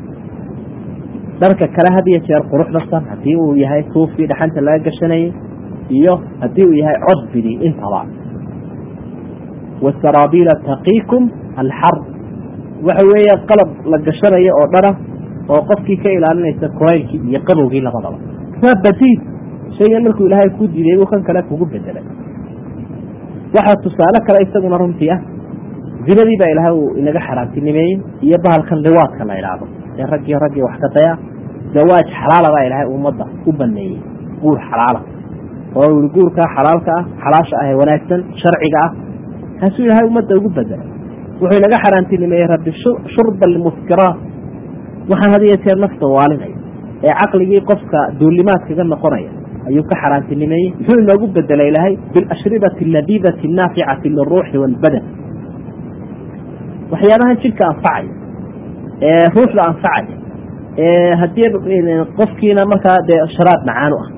dharka kale had iyo jeer quruxdasan haddii uu yahay suufkii dhaxanta laga gashanayay iyo haddii uu yahay codbidii intaba wasaraabiila taqiikum alxar waxa weeye qalab la gashanayo oo dhara oo qofkii ka ilaalinaysa kulaylkii iyo qabowgii labadaba waa badiil shaygan markuu ilaahay ku diiday buu kan kale kugu bedelay waxaa tusaale kale isaguna runtii ah zinadii baa ilaahay uu inaga xaraantinimeeyey iyo bahalkan liwaadka la idhaahdo ee raggii raggii wax ka daya zawaaj xalaala baa ilaahay ummadda u baneeyey guur xalaala oo ui guurkaa xalaalka ah xalaasha ah ee wanaagsan sharciga ah kaasuu ilaahay ummadda ugu bedelay wuxuu inaga xaraantinimeeyey rabbi shurba almuskiraat waxaan had iyo jeer nafta waalinaya ee caqligii qofka duulimaad kaga noqonaya ayuu ka xaraantinimeeyey muxuu inoogu bedelay ilaahay bilashribati alladidati annaaficati liruuxi waalbadan waxyaabahan jidhka anfacaya ee ruuxda anfacaya ee haddii qofkiina markaa dee sharaab macaan u ah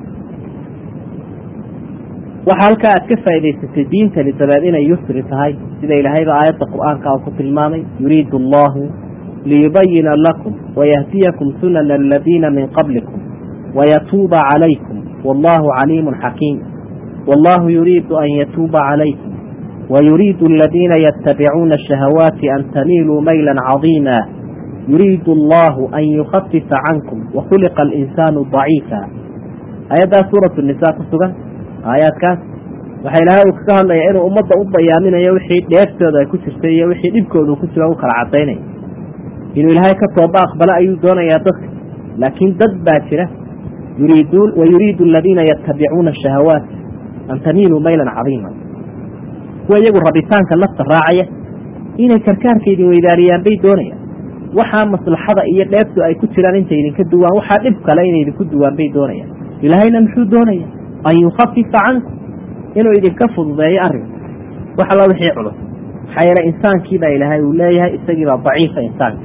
waxa halkaa aad ka faa'idaysatay diintani dabeed inay yusri tahay sida ilaahayba aayadda qur'aanka uu ku tilmaamay yuriidu allahu liyubayina lakum wayahdiyakum sunana aladiina min qablikum wayatuuba calaykum wallahu caliimun xakiim wallahu yuriidu an yatuuba calaykum wayuriidu aladiina yatabicuuna ashahawaati an tamiiluu mayla cadiima yuriidu allahu an yukhafifa cankum wakhuliqa alinsaanu daciifa aayaddaas suuratu nisaa ku sugan aayaadkaas waxaa ilaahay uu kaga hadlaya inuu ummadda u bayaaminayo wixii dheeftooda ay ku jirtay iyo wixii dhibkooda ku jira u kala caddaynaya inuu ilaahay ka tooba aqbalo ayuu doonayaa dadka laakiin dad baa jira yuriiduun wayuriidu aladiina yatabicuuna ashahawaat an tamiiluu maylan cadiima kuwa iyagu rabitaanka nafta raacaya inay karkaarka idin weydaariyaan bay doonayaan waxaa maslaxada iyo dheeftu ay ku jiraan intay idinka duwaan waxaa dhib kale inay idinku duwaan bay doonayaan ilaahayna muxuu doonaya an yukhafifa cankum inuu idinka fududeeyo arrinka wax alla wixii culus maxaa yeele insaankiibaa ilaahay uu leeyahay isagiibaa daciifa insaanka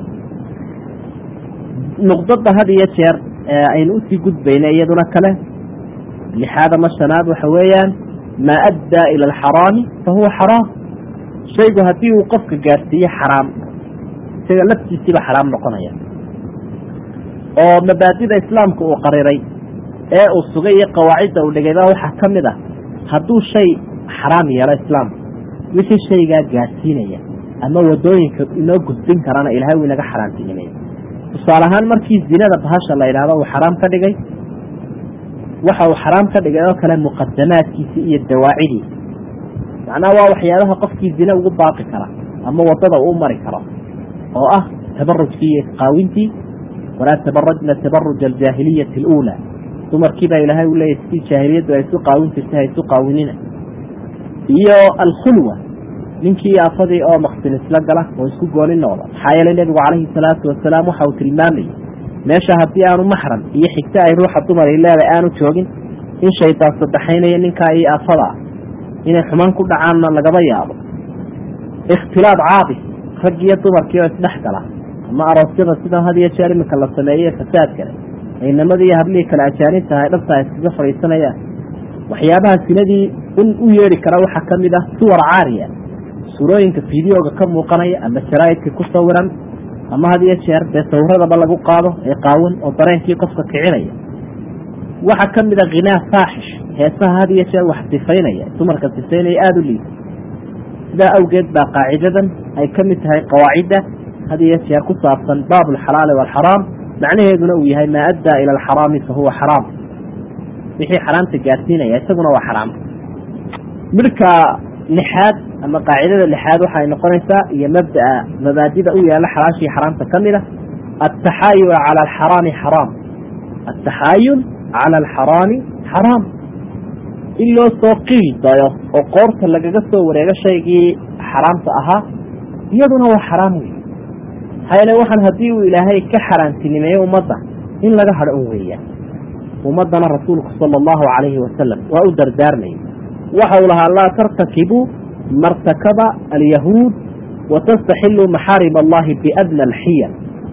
nuqdada had iyo jeer aynu usii gudbayna iyaduna kale lixaad ama shanaad waxa weeyaan maa addaa ila alxaraami fa huwa xaraam shaygu haddii uu qofka gaarsiiyo xaraam isaga laftiisiiba xaraam noqonaya oo mabaadida islaamka uu qariray ee uu sugay iyo qawaacidda uu dhigay baa waxaa ka mid ah hadduu shay xaraam yeelo islaamka wixii shaygaa gaadsiinaya ama wadooyinka inoo gudbin karana ilaahay wuu inaga xaraamtinimeeyey tusaale ahaan markii zinada bahasha la yidhaahdo uu xaraam ka dhigay waxa uu xaraam ka dhigay oo kale muqadamaadkiisi iyo dawaacidiisa macnaha waa waxyaabaha qofkii zina ugu baaqi kara ama wadada uu mari karo oo ah tabarujkii iyo isqaawintii walaa tabarajna tabaruj aljaahiliyati aluulaa dumarkii baa ilaahay u leeyahy sidii jaahiliyaddu ay isu qaawin jirtay ay isu qaawinina iyo alkhulwa ninkii aafadii oo maksin isla gala oo isku gooni noqda maxaa yeelay nebigu calayhi salaatu wasalaam waxa uu tilmaamayay meesha haddii aanu maxram iyo xigta ay ruuxa dumar ay leedahay aanu joogin in shaydaan sadexaynaya ninkaa iyo aafada ah inay xumaan ku dhacaanna lagaba yaabo ikhtilaad caabis rag iyo dumarkii oo isdhex gala ama aroosyada sida had iyo jeer iminka la sameeyey fasaadkale inamadii iyo hablihii kale ajaanibta ay dhabtaa iskaga fadhiisanayaan waxyaabaha sinadii in u yeedhi kara waxaa ka mid ah suwar caariya suurooyinka fideoga ka muuqanaya ama jaraa'idka ku sawiran ama had iyo jeer dee sawiradaba lagu qaado ee qaawan oo dareenkii qofka kicinaya waxaa ka mid a khinaa faaxish heesaha had iyo jeer wax sifaynaya dumarka sifaynaya aada u liisa sidaa awgeed baa qaacidadan ay ka mid tahay qawaacidda had iyo jeer ku saabsan baab alxalaali waalxaraam macnaheeduna uu yahay maa addaa ila alxaraami fa huwa xaraam wixii xaraamta gaadsiinaya isaguna waa xaraam midhka lixaad ama qaacidada lixaad waxay noqonaysaa iyo mabdaa mabaadida u yaala xalaashii xaraamta ka mid a altaxaayul cala alxaraami xaraam altaxaayul cala alxaraami xaraam in loo soo qiil dayo oo qoorta lagaga soo wareego shaygii xaraamta ahaa iyaduna waa xaraam wey maxaa yeele waxaan haddii uu ilaahay ka xaraamtinimeeyo ummadda in laga hadho un weeyaan ummaddana rasuulku sala allahu calayhi wasalam waa u dardaarmayay waxa uu lahaa laa tartakibuu martakaba alyahuud watastaxiluu maxaarim allahi biadna alxiyal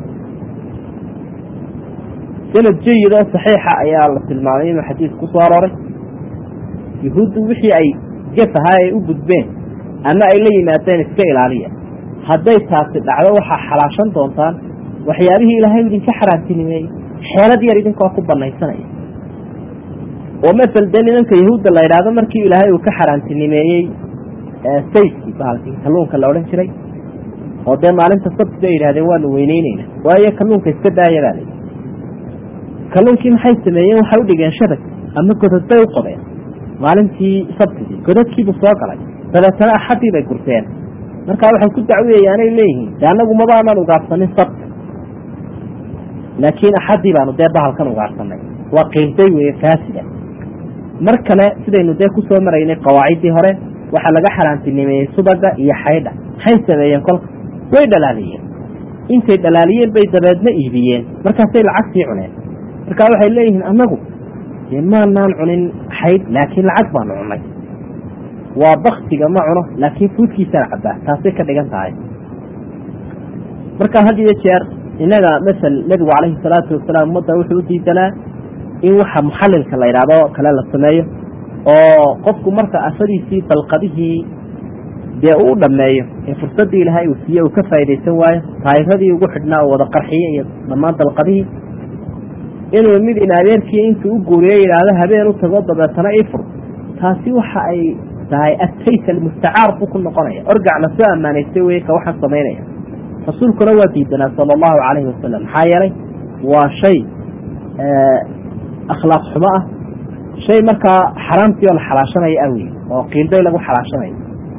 sanad jayid oo saxiixa ayaa la tilmaamay inuu xadiis ku soo arooray yahuuddu wixii ay gefahaa ay u gudbeen ama ay la yimaadeen iska ilaaliya hadday taasi dhacdo waxaa xalaashan doontaan waxyaabihii ilaahay idinka xaraamtinimeeyey xeelad yar idinkoo ku banaysanaya oo masel dee nimanka yahuudda la yidhaahdo markii ilaahay uu ka xaraamtinimeeyey sayskii bahalkii kalluunka la odhan jiray oo dee maalinta sabti bay yidhahdeen waanu weyneyneyna waayo kalluunka iska daaya baa layi kalluunkii maxay sameeyeen waxay u dhigeen shabag ama godad bay u qodeen maalintii sabtigii godadkiibuu soo galay dabeetana axaddii bay gurteen markaa waxay ku dacwiyayaanay leeyihiin de annagu mabaanan ugaarsanin sabti laakiin axaddii baanu dee bahalkan ugaarsanay waa qiilday weye faasida mar kale sidaynu dee kusoo maraynay qawaaciddii hore waxaa laga xaraamtinimeeyey subaga iyo xaydha maxay sameeyeen kolka way dhalaaliyeen intay dhalaaliyeen bay dabeedna iibiyeen markaasay lacagtii cuneen markaa waxay leeyihiin annagu dee maanaan cunin xaydh laakiin lacag baanu cunay waa baktiga ma cuno laakiin fuudkiisaan cabbaa taasay ka dhigan tahay marka had iyo jeer innaga masel nebigu calayhi salaatu wasalaam ummadda wuxuu u diidanaa in waxa muxallilka la yidhaahdo kale la sameeyo oo qofku marka afadiisii dalqadihii dee uu dhammeeyo ee fursaddii ilaahay uu siiye uu ka faaidaysan waayo taayiradii ugu xidhnaa oo wada qarxiye iyo dhammaan dalqadihii inuu mid in adeerkii intuu u guuriye yidhaahdo habeen u tago dabeetana ii fur taasi waxa ay tahay ataysa almustacaar buu ku noqonaya orgacna soo ammaanaystay wey ka waxaan samaynaya rasuulkuna waa diidanaa sala allahu calayhi wasalam maxaa yeelay waa shay akhlaaq xumo ah shay markaa xaraamtii oo la xalaashanayo ah wey oo qiilday lagu xalaashanayo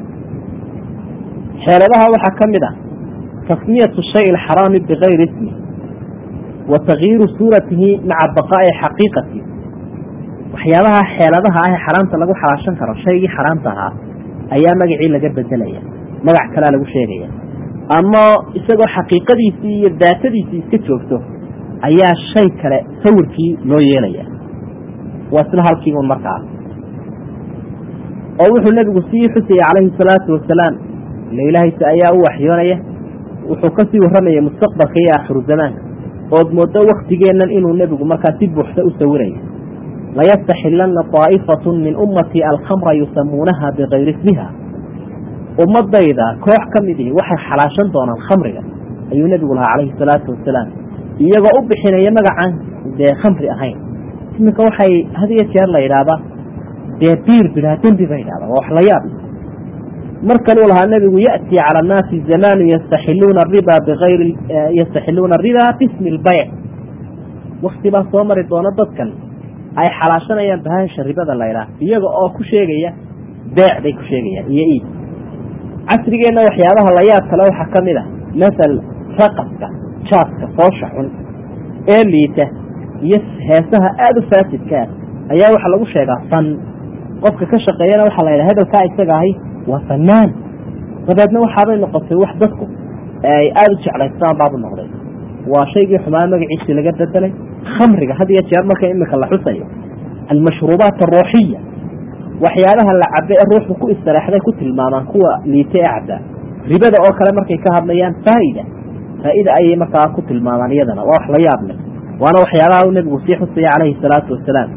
xeeladaha waxaa ka mid ah tasmiyatu shay alxaraami bigayri ismi wa takyiiru suuratihi maca baqaa'i xaqiiqati waxyaabaha xeeladaha ah ee xaraamta lagu xalaashan karo shaygii xaraamta ahaa ayaa magacii laga bedelaya magac kalea lagu sheegaya ama isagoo xaqiiqadiisii iyo daatadiisii iska joogto ayaa shay kale sawirkii loo yeelaya waa isla halkii un markaa oo wuxuu nebigu sii xusayay calayhi salaatu wasalaam ila ilaahaysa ayaa u waxyoonaya wuxuu kasii warramaya mustaqbalka iyo aakhiru zamaanka ood moodo waktigeennan inuu nebigu markaa si buuxda u sawirayo layastaxilana طaa'ifatun min ummatii alkhamra yusamuunaha bigayri ismiha ummadayda koox ka mid ihi waxay xalaashan doonaan khamriga ayuu nebigu lahaa calayhi salaatu wasalaam iyagoo u bixinaya magacaan dee khamri ahayn iminka waxay had iyo jeer la yidhaahdaa dee biir bidhaa dembi ba yidhahdaa waa wax la yaab markan uu lahaa nebigu ya'tii cala annaasi zamaanu yastaxiluuna ariba biayri yastaxiluuna ariba bismi lbayc, wakti baa soo mari doona dadkan ay xalaashanayaan bahasha ribada laydhaah iyaga oo ku sheegaya beec bay ku sheegayaan iyo iib. casrigeenna waxyaabaha la yaab kale waxaa ka mid a masal raqaska jaadka foosha xun ee liita iyo heesaha aada u faasidka ah ayaa waxaa lagu sheegaa fan. qofka ka shaqeeyana waxaa la yidhaha hebelkaa isaga ahi waa fanaan. dabeedna waxaabay noqotay wax dadku ay aada u jeclaystaan baabu noqday. waa shaygii xumaa magaciisii laga bedelay. khamriga had iyo jeer marka imika la xusayo almashruubaat aruuxiya, waxyaabaha la cabe ee ruuxu ku istiraexday ku tilmaamaan kuwa liita ee cabdaa. ribada oo kale markay ka hadlayaan faaida faaida ayay markaa ku tilmaamaan, iyadana waa wax la yaab leh. waana waxyaabaha uu nebigu sii xusaya calayhi salaatu wasalaam.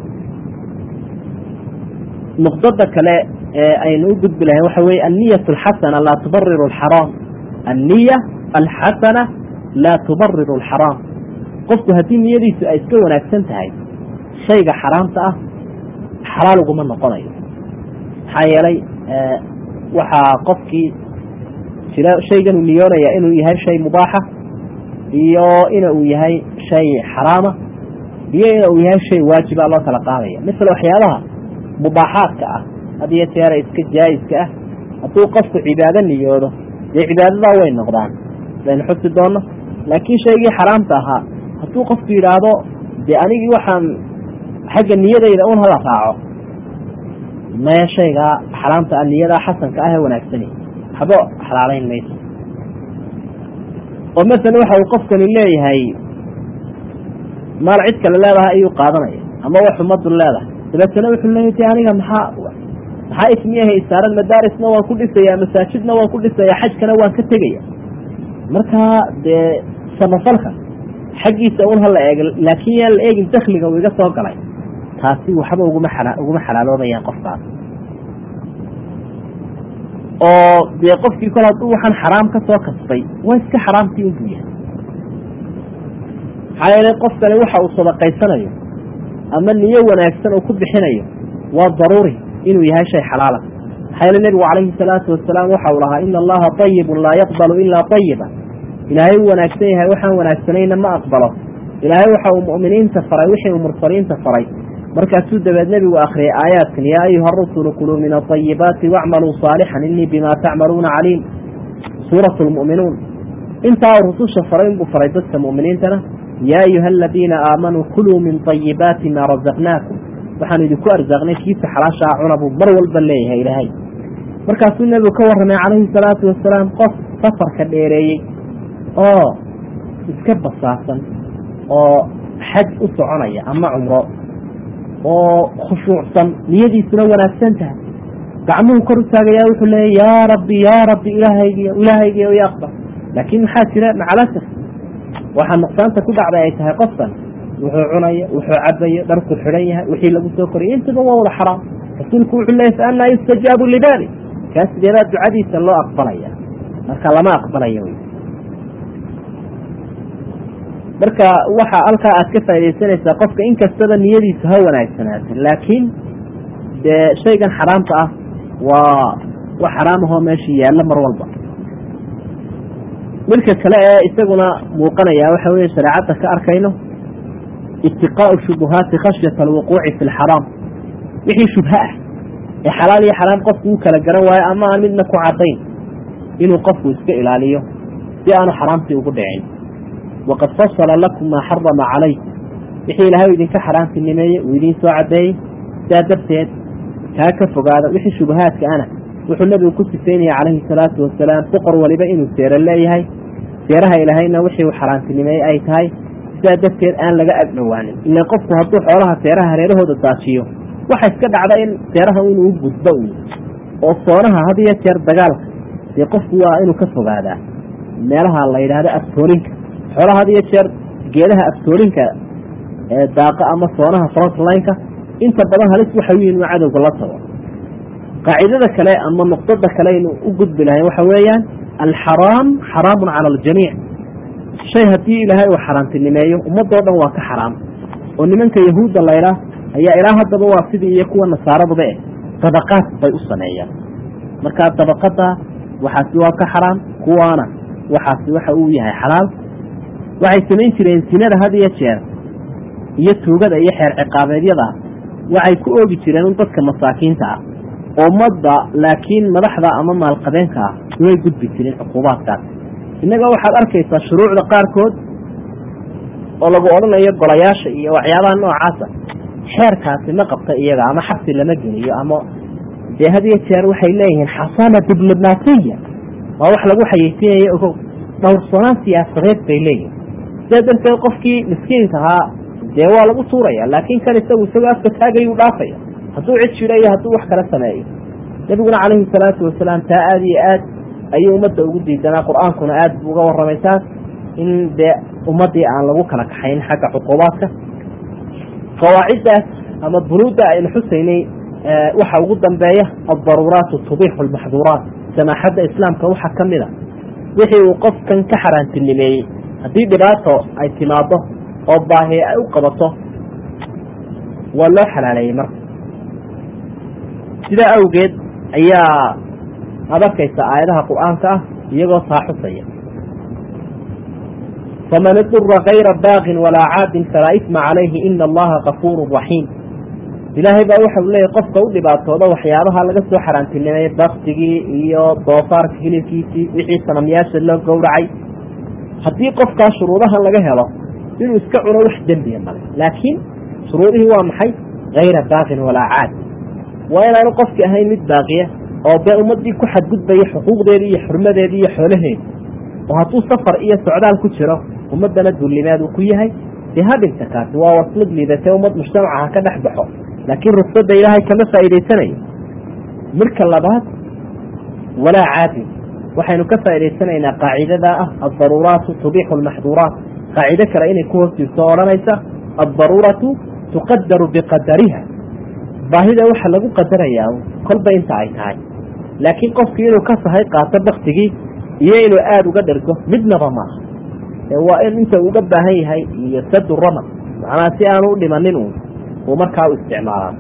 nuqdada kale ee aynu u gudbi lahayn waxa weye anniyat alxasana laa tubariru alxaraam. anniya alxasana laa tubariru alxaraam. qofku haddii niyadiisu ay iska wanaagsan tahay shayga xaraamta ah xalaal uguma noqonayo. maxaa yeelay waxaa qofkii jira shaygan uu niyoonaya inuu yahay shay mubaaxa iyo ina uu yahay shay xaraama iyo ina uu yahay shay waajiba loo kala qaadaya. misal waxyaabaha mubaaxaadka ah had iyo jeera iska jaa-iska ah hadduu qofku cibaado niyoodo dee cibaadadaa way noqdaan baynu xusi doono. laakiin shaygii xaraamta ahaa hadduu qofku yidhaahdo dee anigii waxaan xagga niyadayda un hala raaco, maya shaygaa xaraamta ah niyadaa xasanka ah ee wanaagsani waxba xalaalayn mayso. oo masalan waxa uu qofkani leeyahay maal cid kale leedahay ayuu qaadanaya ama wax umadu leedahay, dabeetana wuxuu leeyahay aniga maxaa maxaa ismiyaha isaaran, madaarisna waan ku dhisayaa, masaajidna waan ku dhisayaa, xajkana waan ka tegaya. markaa dee samafalka xaggiisa un hala eeg, laakiin yaan la eegin dakliga uu iga soo galay. taasi waxba uguma xala uguma xalaaloobayaan qofkaas. oo dee qofkii kol hadduu waxaan xaraam ka soo kasbay waa iska xaraamtii unbuu yahay. maxaa yeelay qofkani waxa uu sadaqaysanayo ama niyo wanaagsan uu ku bixinayo waa daruuri inuu yahay shay xalaala. maxaa yeelay nebigu calayhi salaatu wasalaam waxa uu lahaa ina allaha ayibun laa yaqbalu ilaa ayiba. ilaahay uu wanaagsan yahay waxaan wanaagsanayna ma aqbalo. ilaahay waxa uu mu'miniinta faray wixii uu mursaliinta faray. markaasuu dabeed nebigu akriyay aayaadkan yaa ayuha arusulu kuluu min aayibaati wacmaluu saalixan inii bima tacmaluuna caliim. suurat lmu'minuun intaa rususha faray inbuu faray dadka mu'miniintana yaa ayuha aladiina aamanuu kuluu min ayibaati maa razaqnaakum, waxaanu idinku arsaaqnay kiisa xalaashaa cuna buu mar walba leeyahay ilaahay. markaasuu nebigu ka warramay calayhi salaatu wasalaam qof safarka dheereeyey oo iska basaasan oo xaj u soconaya ama cumro oo khushuucsan niyadiisuna wanaagsan tahay, gacmuhu kor u taagayaa wuxuu leeya yaa rabbi yaa rabbi ilaahaygiy ilaahaygiy ya aqbal. laakiin maxaa jira macalasaf waxaa nuqsaanta ku dhacday ay tahay qofkan wuxuu cunaya wuxuu cabayo dharku xidhan yahay wixii lagu soo koriyay intaba waa wada xaraam. rasuulku wuxuu leeyay fa annaa yustajaabu lidalik, kaas sideedaa ducadiisa loo aqbalaya? marka lama aqbalayo wy. marka waxa halkaa aad ka faa'idaysanaysaa qofka inkastaba niyadiisu ha wanaagsanaata, laakiin dee shaygan xaraamta ah waa wax xaraam ahoo meesha yaalla mar walba. midka kale ee isaguna muuqanaya waxa weeye shareecadda ka arkayno itiqaau shubuhaati khashyata alwuquuci fi lxaraam. wixii shubha ah ee xalaal iyo xaraam qofku uu kala garan waayo ama aan midna ku cadayn inuu qofku iska ilaaliyo si aanu xaraamtii ugu dhicin. waqad fasala lakum maa xarama calaykum, wixii ilaahay idinka xaraamtinimeeye uu idiin soo cadeeyey. sidaa darteed kaa ka fogaada. wixii shubahaadka ana wuxuu nebigu ku sifeynaya calayhi salaatu wasalaam boqor waliba inuu seero leeyahay, seeraha ilaahayna wixii uu xaraamtinimeeyey ay tahay. sidaa darteed aan laga agdhowaanin. ilan qofku hadduu xoolaha seeraha hareerahooda daajiyo waxa iska dhacda in seeraha inuu gudbo u oo soonaha had iyo jeer dagaalka dee qofku waa inuu ka fogaadaa meelaha la yidhaahdo aftoorinka. xoolaha had iyo jeer geedaha aftoorinka ee daaqa ama soonaha frontlineka inta badan halis waxa weyn inuu cadowga la tago. qaacidada kale ama nuqdada kale inuu u gudbi lahayn waxa weeyaan alxaraam xaraamun cala aljamiic. shay haddii ilaahay uu xaraamtinimeeyo ummadoo dhan waa ka xaraam. oo nimanka yahuudda laydhaah ayaa ilaa haddaba waa sidii iyo kuwa nasaaraduba eh sadaqaad bay u sameeyaan. markaa dabaqada waxaasi waa ka xaraam, kuwaana waxaasi waxa uu yahay xalaal. waxay samayn jireen sinada had iyo jeer iyo tuugada iyo xeer ciqaabeedyada waxay ku oogi jireen un dadka masaakiinta ah ummadda, laakiin madaxda ama maalqabeenka ah way gudbi jireen cuquubaadkaas. innaga waxaad arkaysaa shuruucda qaarkood oo lagu odhanayo golayaasha iyo waxyaabaha noocaasa xeerkaasi ma qabta iyaga, ama xabsi lama geliyo, ama dee had iyo jeer waxay leeyihiin xasaana diblomaasiya, waa wax lagu xayeysiinayo ogo dhowrsoonaan siyaasadeed bay leeyihin. sidaa darteed qofkii miskiinka ahaa dee waa lagu tuuraya, laakiin kan isagu isagoo afka taagayuu dhaafaya hadduu cid jiro iyo hadduu wax kala sameeyo. nabiguna calayhi salaatu wasalaam taa aada iyo aad ayuu ummadda ugu diidanaa, qur-aankuna aad buu uga warramay taas in dee ummaddii aan lagu kala kaxayn xagga cuquubaadka. qawaaciddaas ama bunuudda aynu xusaynay waxa ugu dambeeya aldaruuraatu tubixu almaxduuraat. samaaxadda islaamka waxaa ka mid a wixii uu qofkan ka xaaraantinimeeyey haddii dhibaato ay timaado oo baahi ay u qabato waa loo xalaaleeyey marka. sidaa awgeed ayaa aad arkaysa aayadaha qur-aanka ah iyagoo taa xusaya. faman idura kayra baaqin walaa caadin falaa isma calayhi ina allaha kafuurun raxiim. ilaahay baa waxau leeyahy qofka u dhibaatooda waxyaabaha laga soo xaaraantinimeeyey baktigii iyo doofaarka hilibkiisii wixii sanamyaasha loo gowracay, haddii qofkaa shuruudahan laga helo inuu iska cuno wax dembiya male, laakiin shuruudihii waa maxay? kayra baaqin walaa caad. waa inaanu qofki ahayn mid baaqiya oo dee ummadii ku xadgudbaya xuquuqdeedii iyo xurmadeedii iyo xoolaheedi, oo hadduu safar iyo socdaal ku jiro ummaddana dullimaad uu ku yahay dee hadhinta kaasi waa waslad liidatee ummad mujtamacaha ka dhex baxo, laakiin rufsadda ilaahay kama faa'iidaysanayo. marka labaad walaa caadin waxaynu ka faa'idaysanaynaa qaacidada ah aldaruuraatu tubixu almaxduuraat. qaacido kale inay ku hoostiiso odhanaysa aldaruuratu tuqadaru biqadariha. baahida waxa lagu qadarayaa kolba inta ay tahay, laakiin qofkii inuu ka sahay qaato baktigii iyo inuu aada uga dhergo midnaba maaha. waa in inta uga baahan yahay iyo sadu rama, macnaa si aanu u dhimanin uun uu markaa u isticmaalaa.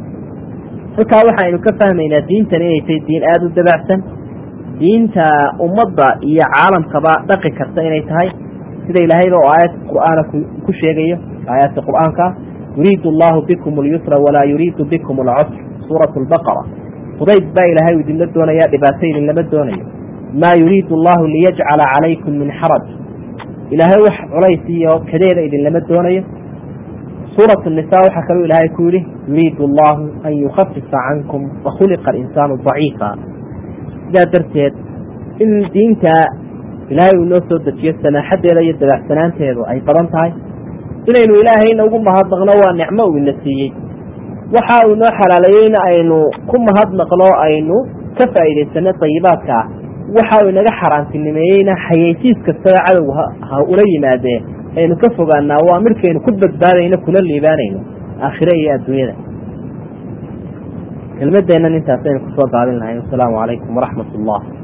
halkaa waxaynu ka fahmaynaa diintan inay tahay diin aada u dabacsan, diinta ummadda iyo caalamkaba dhaqi karta inay tahay, sida ilaahayba oo aayad qur'aana ku sheegayo aayaadka qur'aanka yuriidu allahu bikum alyusra walaa yuriidu bikum alcusr. suuratu lbaqara. fudayd baa ilaahay idinla doonayaa, dhibaato idinlama doonayo. maa yuriidu allahu liyajcala calaykum min xaraj. ilaahay wax culays iyo kadeeda idinlama doonayo. suuratu nisa waxaa kaloo ilaahay ku yidhi yuriidu allahu an yukhafifa cankum wakhuliqa alinsaanu daciifa. sidaa darteed in diinta ilaahay uu noo soo dejiyo samaaxadeeda iyo dabacsanaanteedu ay badan tahay, inaynu ilaahayna ugu mahadnaqno waa nicmo uu ina siiyey. waxa uu noo xalaaleeyeyna aynu ku mahadnaqno, aynu ka faa'iidaysano dayibaadka ah. waxa uu inaga xaaraantinimeeyeyna xayeysiis kastaba cadowga ha ula yimaadee aynu ka fogaanaa, waa midkaynu ku badbaadayno kula liibaanayno aakhire iyo adduunyada. kelmadeennan intaasaynu kusoo gaabin lahay. wasalaamu calaykum waraxmat ullah.